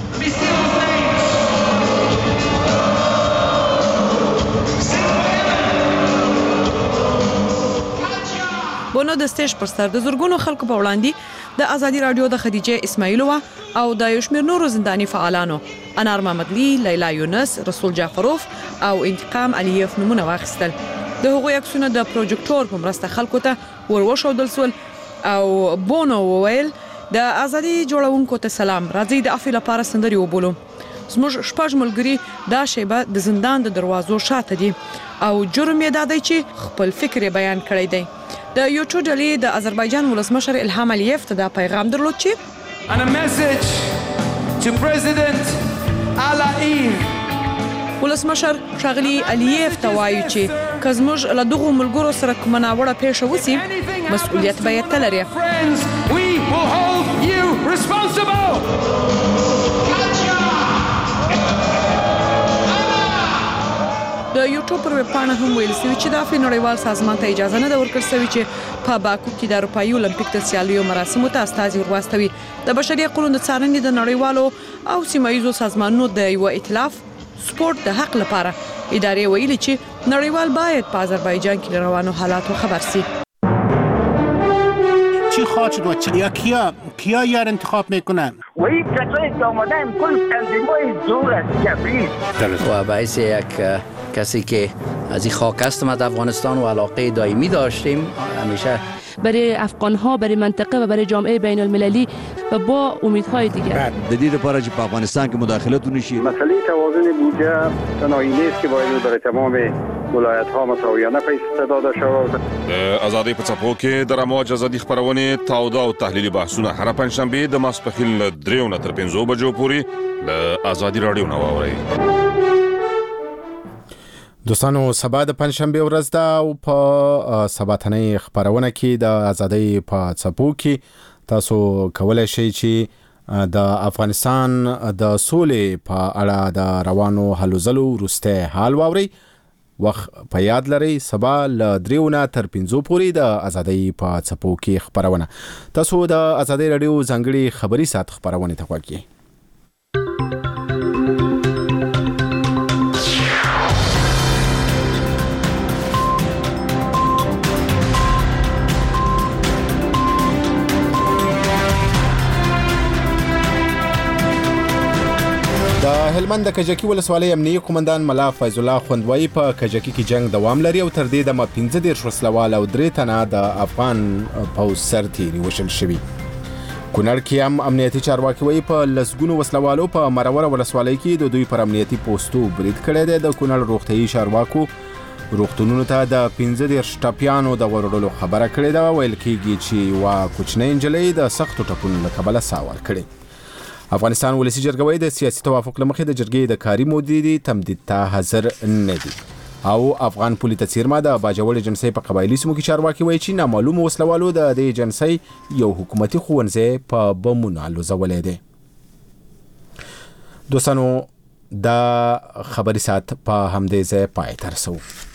بونو د سټیج پر سر د زورګونو خلکو په وړاندې د ازادي رادیو د خدیجه اسماعیلووا او د یو شمېر نورو زنداني فعالانو انار محمدلی، لیلا یونس، رسول جعفروف او انتقام علیف نمونه واخیستل. د هغوی عکسونه د پروجیکټور په مرسته خلکو ته وروښودل شول او بونو وویل د ازادي جوړونکو ته سلام، راځي د عفو لپاره سندري وبولو. زموږ شپږ ملګري دا شیبه د زندان د دروازو شاته دي او جرم یې دا دی چې خپل فکر بیان کړی دی. د یوټیوب ډلې د آذربایجان ولسمشر الهام الیف ته دا پیغام درلود چې
and a message to President Aliyev
ولسمشر ښاغلي الیف ته وایي چې که زموږ له دغو ملګرو سره کومه ناوړه پیښه وسي مسؤلیت به یې ته لري.
We will hold you responsible.
د یوټیوب پر ویب پاڼه هم ویل شوی چې د عفو نړیوال سازمان ته اجازه نه ده ورکړل شوې چې په باکو کې د اروپایي اولمپیک د سیالیو مراسمو ته استازي ورواستوي. د بشري حقوقو د څارنې د نړیوالو او سیمایي سازمانونو د یو ائتلاف سپورت د حق لپاره ادارې ویلي چې نړیوال باید په آذربایجان کې روانو حالاتو خبر شي.
چی خواهد بود یا کیا کیا یار انتخاب میکنن
و این کسایی که آمدن کل تنظیم‌های زور است جبری
و باعث یک کسی که از این خاک هستم از افغانستان و علاقه دائمی داشتیم همیشه
برای افغان‌ها برای منطقه و برای جامعه بین المللی و با امیدهای دیگر
د دې لپاره چې په افغانستان کې مداخلت ونشي.
مسئله توازن بودجه تنهایی نیست که باید برای تمام ولایت‌ها مساویانه پیسې داده شود.
آزادۍ په څپو کې د رموج ازادي خبرونه تاوده او تحلیلي بحثونه هر پنځشنبه د ماسپښین له دریو نه تر پنځو بجو پورې له آزادي رادیو نه واورئ.
دوستانو سبا د پنځشنبه ورځ ده او په سباتنۍ خبرونه کې د ازادۍ په څپو کې تاسو کولای شئ چې د افغانستان د سولې په اړه د روانو هلو ځلو وروستی حال واورئ. وخت په یاد لرئ سبا له دریو نه تر پنځو پورې د ازادۍ په څپو کې خبرونه. تاسو د ازادۍ رادیو ځانګړي خبري سات خبرونه ته غواړئ. هلمند د کجکی ولسوالۍ امنیتي قومندان ملا فیض الله خوندوایی په کجکی کې جنگ دوام لري او تر دې دمه پنځه دېرش وسلوال او درې تنه د افغان پوځ سرتیري وژل شوي. کونړ کې هم امنیتي چارواکي وایي په لسګونو وسلوالو په مروره ولسوالۍ کې د دوی پر امنیتي پوسټو برید کړی دی. د کونړ روغتیايي چارواکو روغتونونو ته د پنځه دېرش ټپیانو د وروړلو خبره کړې ده. ویل کېږي چې یوه کوچنۍ نجلۍ د سختو ټپونو له کبله ساه ورکړې. افغانستان ولسی جرګه وایي د سیاسي توافق له مخې د جرګې د کاري مودې تمدید ته حاضر نه دي. او افغان پولي ته څیرمه د باجوړ ایجنسۍ په قبایلي سیمو کې چارواکي وایي چې نامعلومو وسلوالو د دې ایجنسۍ یو حکومتي ښوونځی په بمونو الوزولی دی. دوستانو دا خبري ساعت په همدې ځای پای ته رسوو.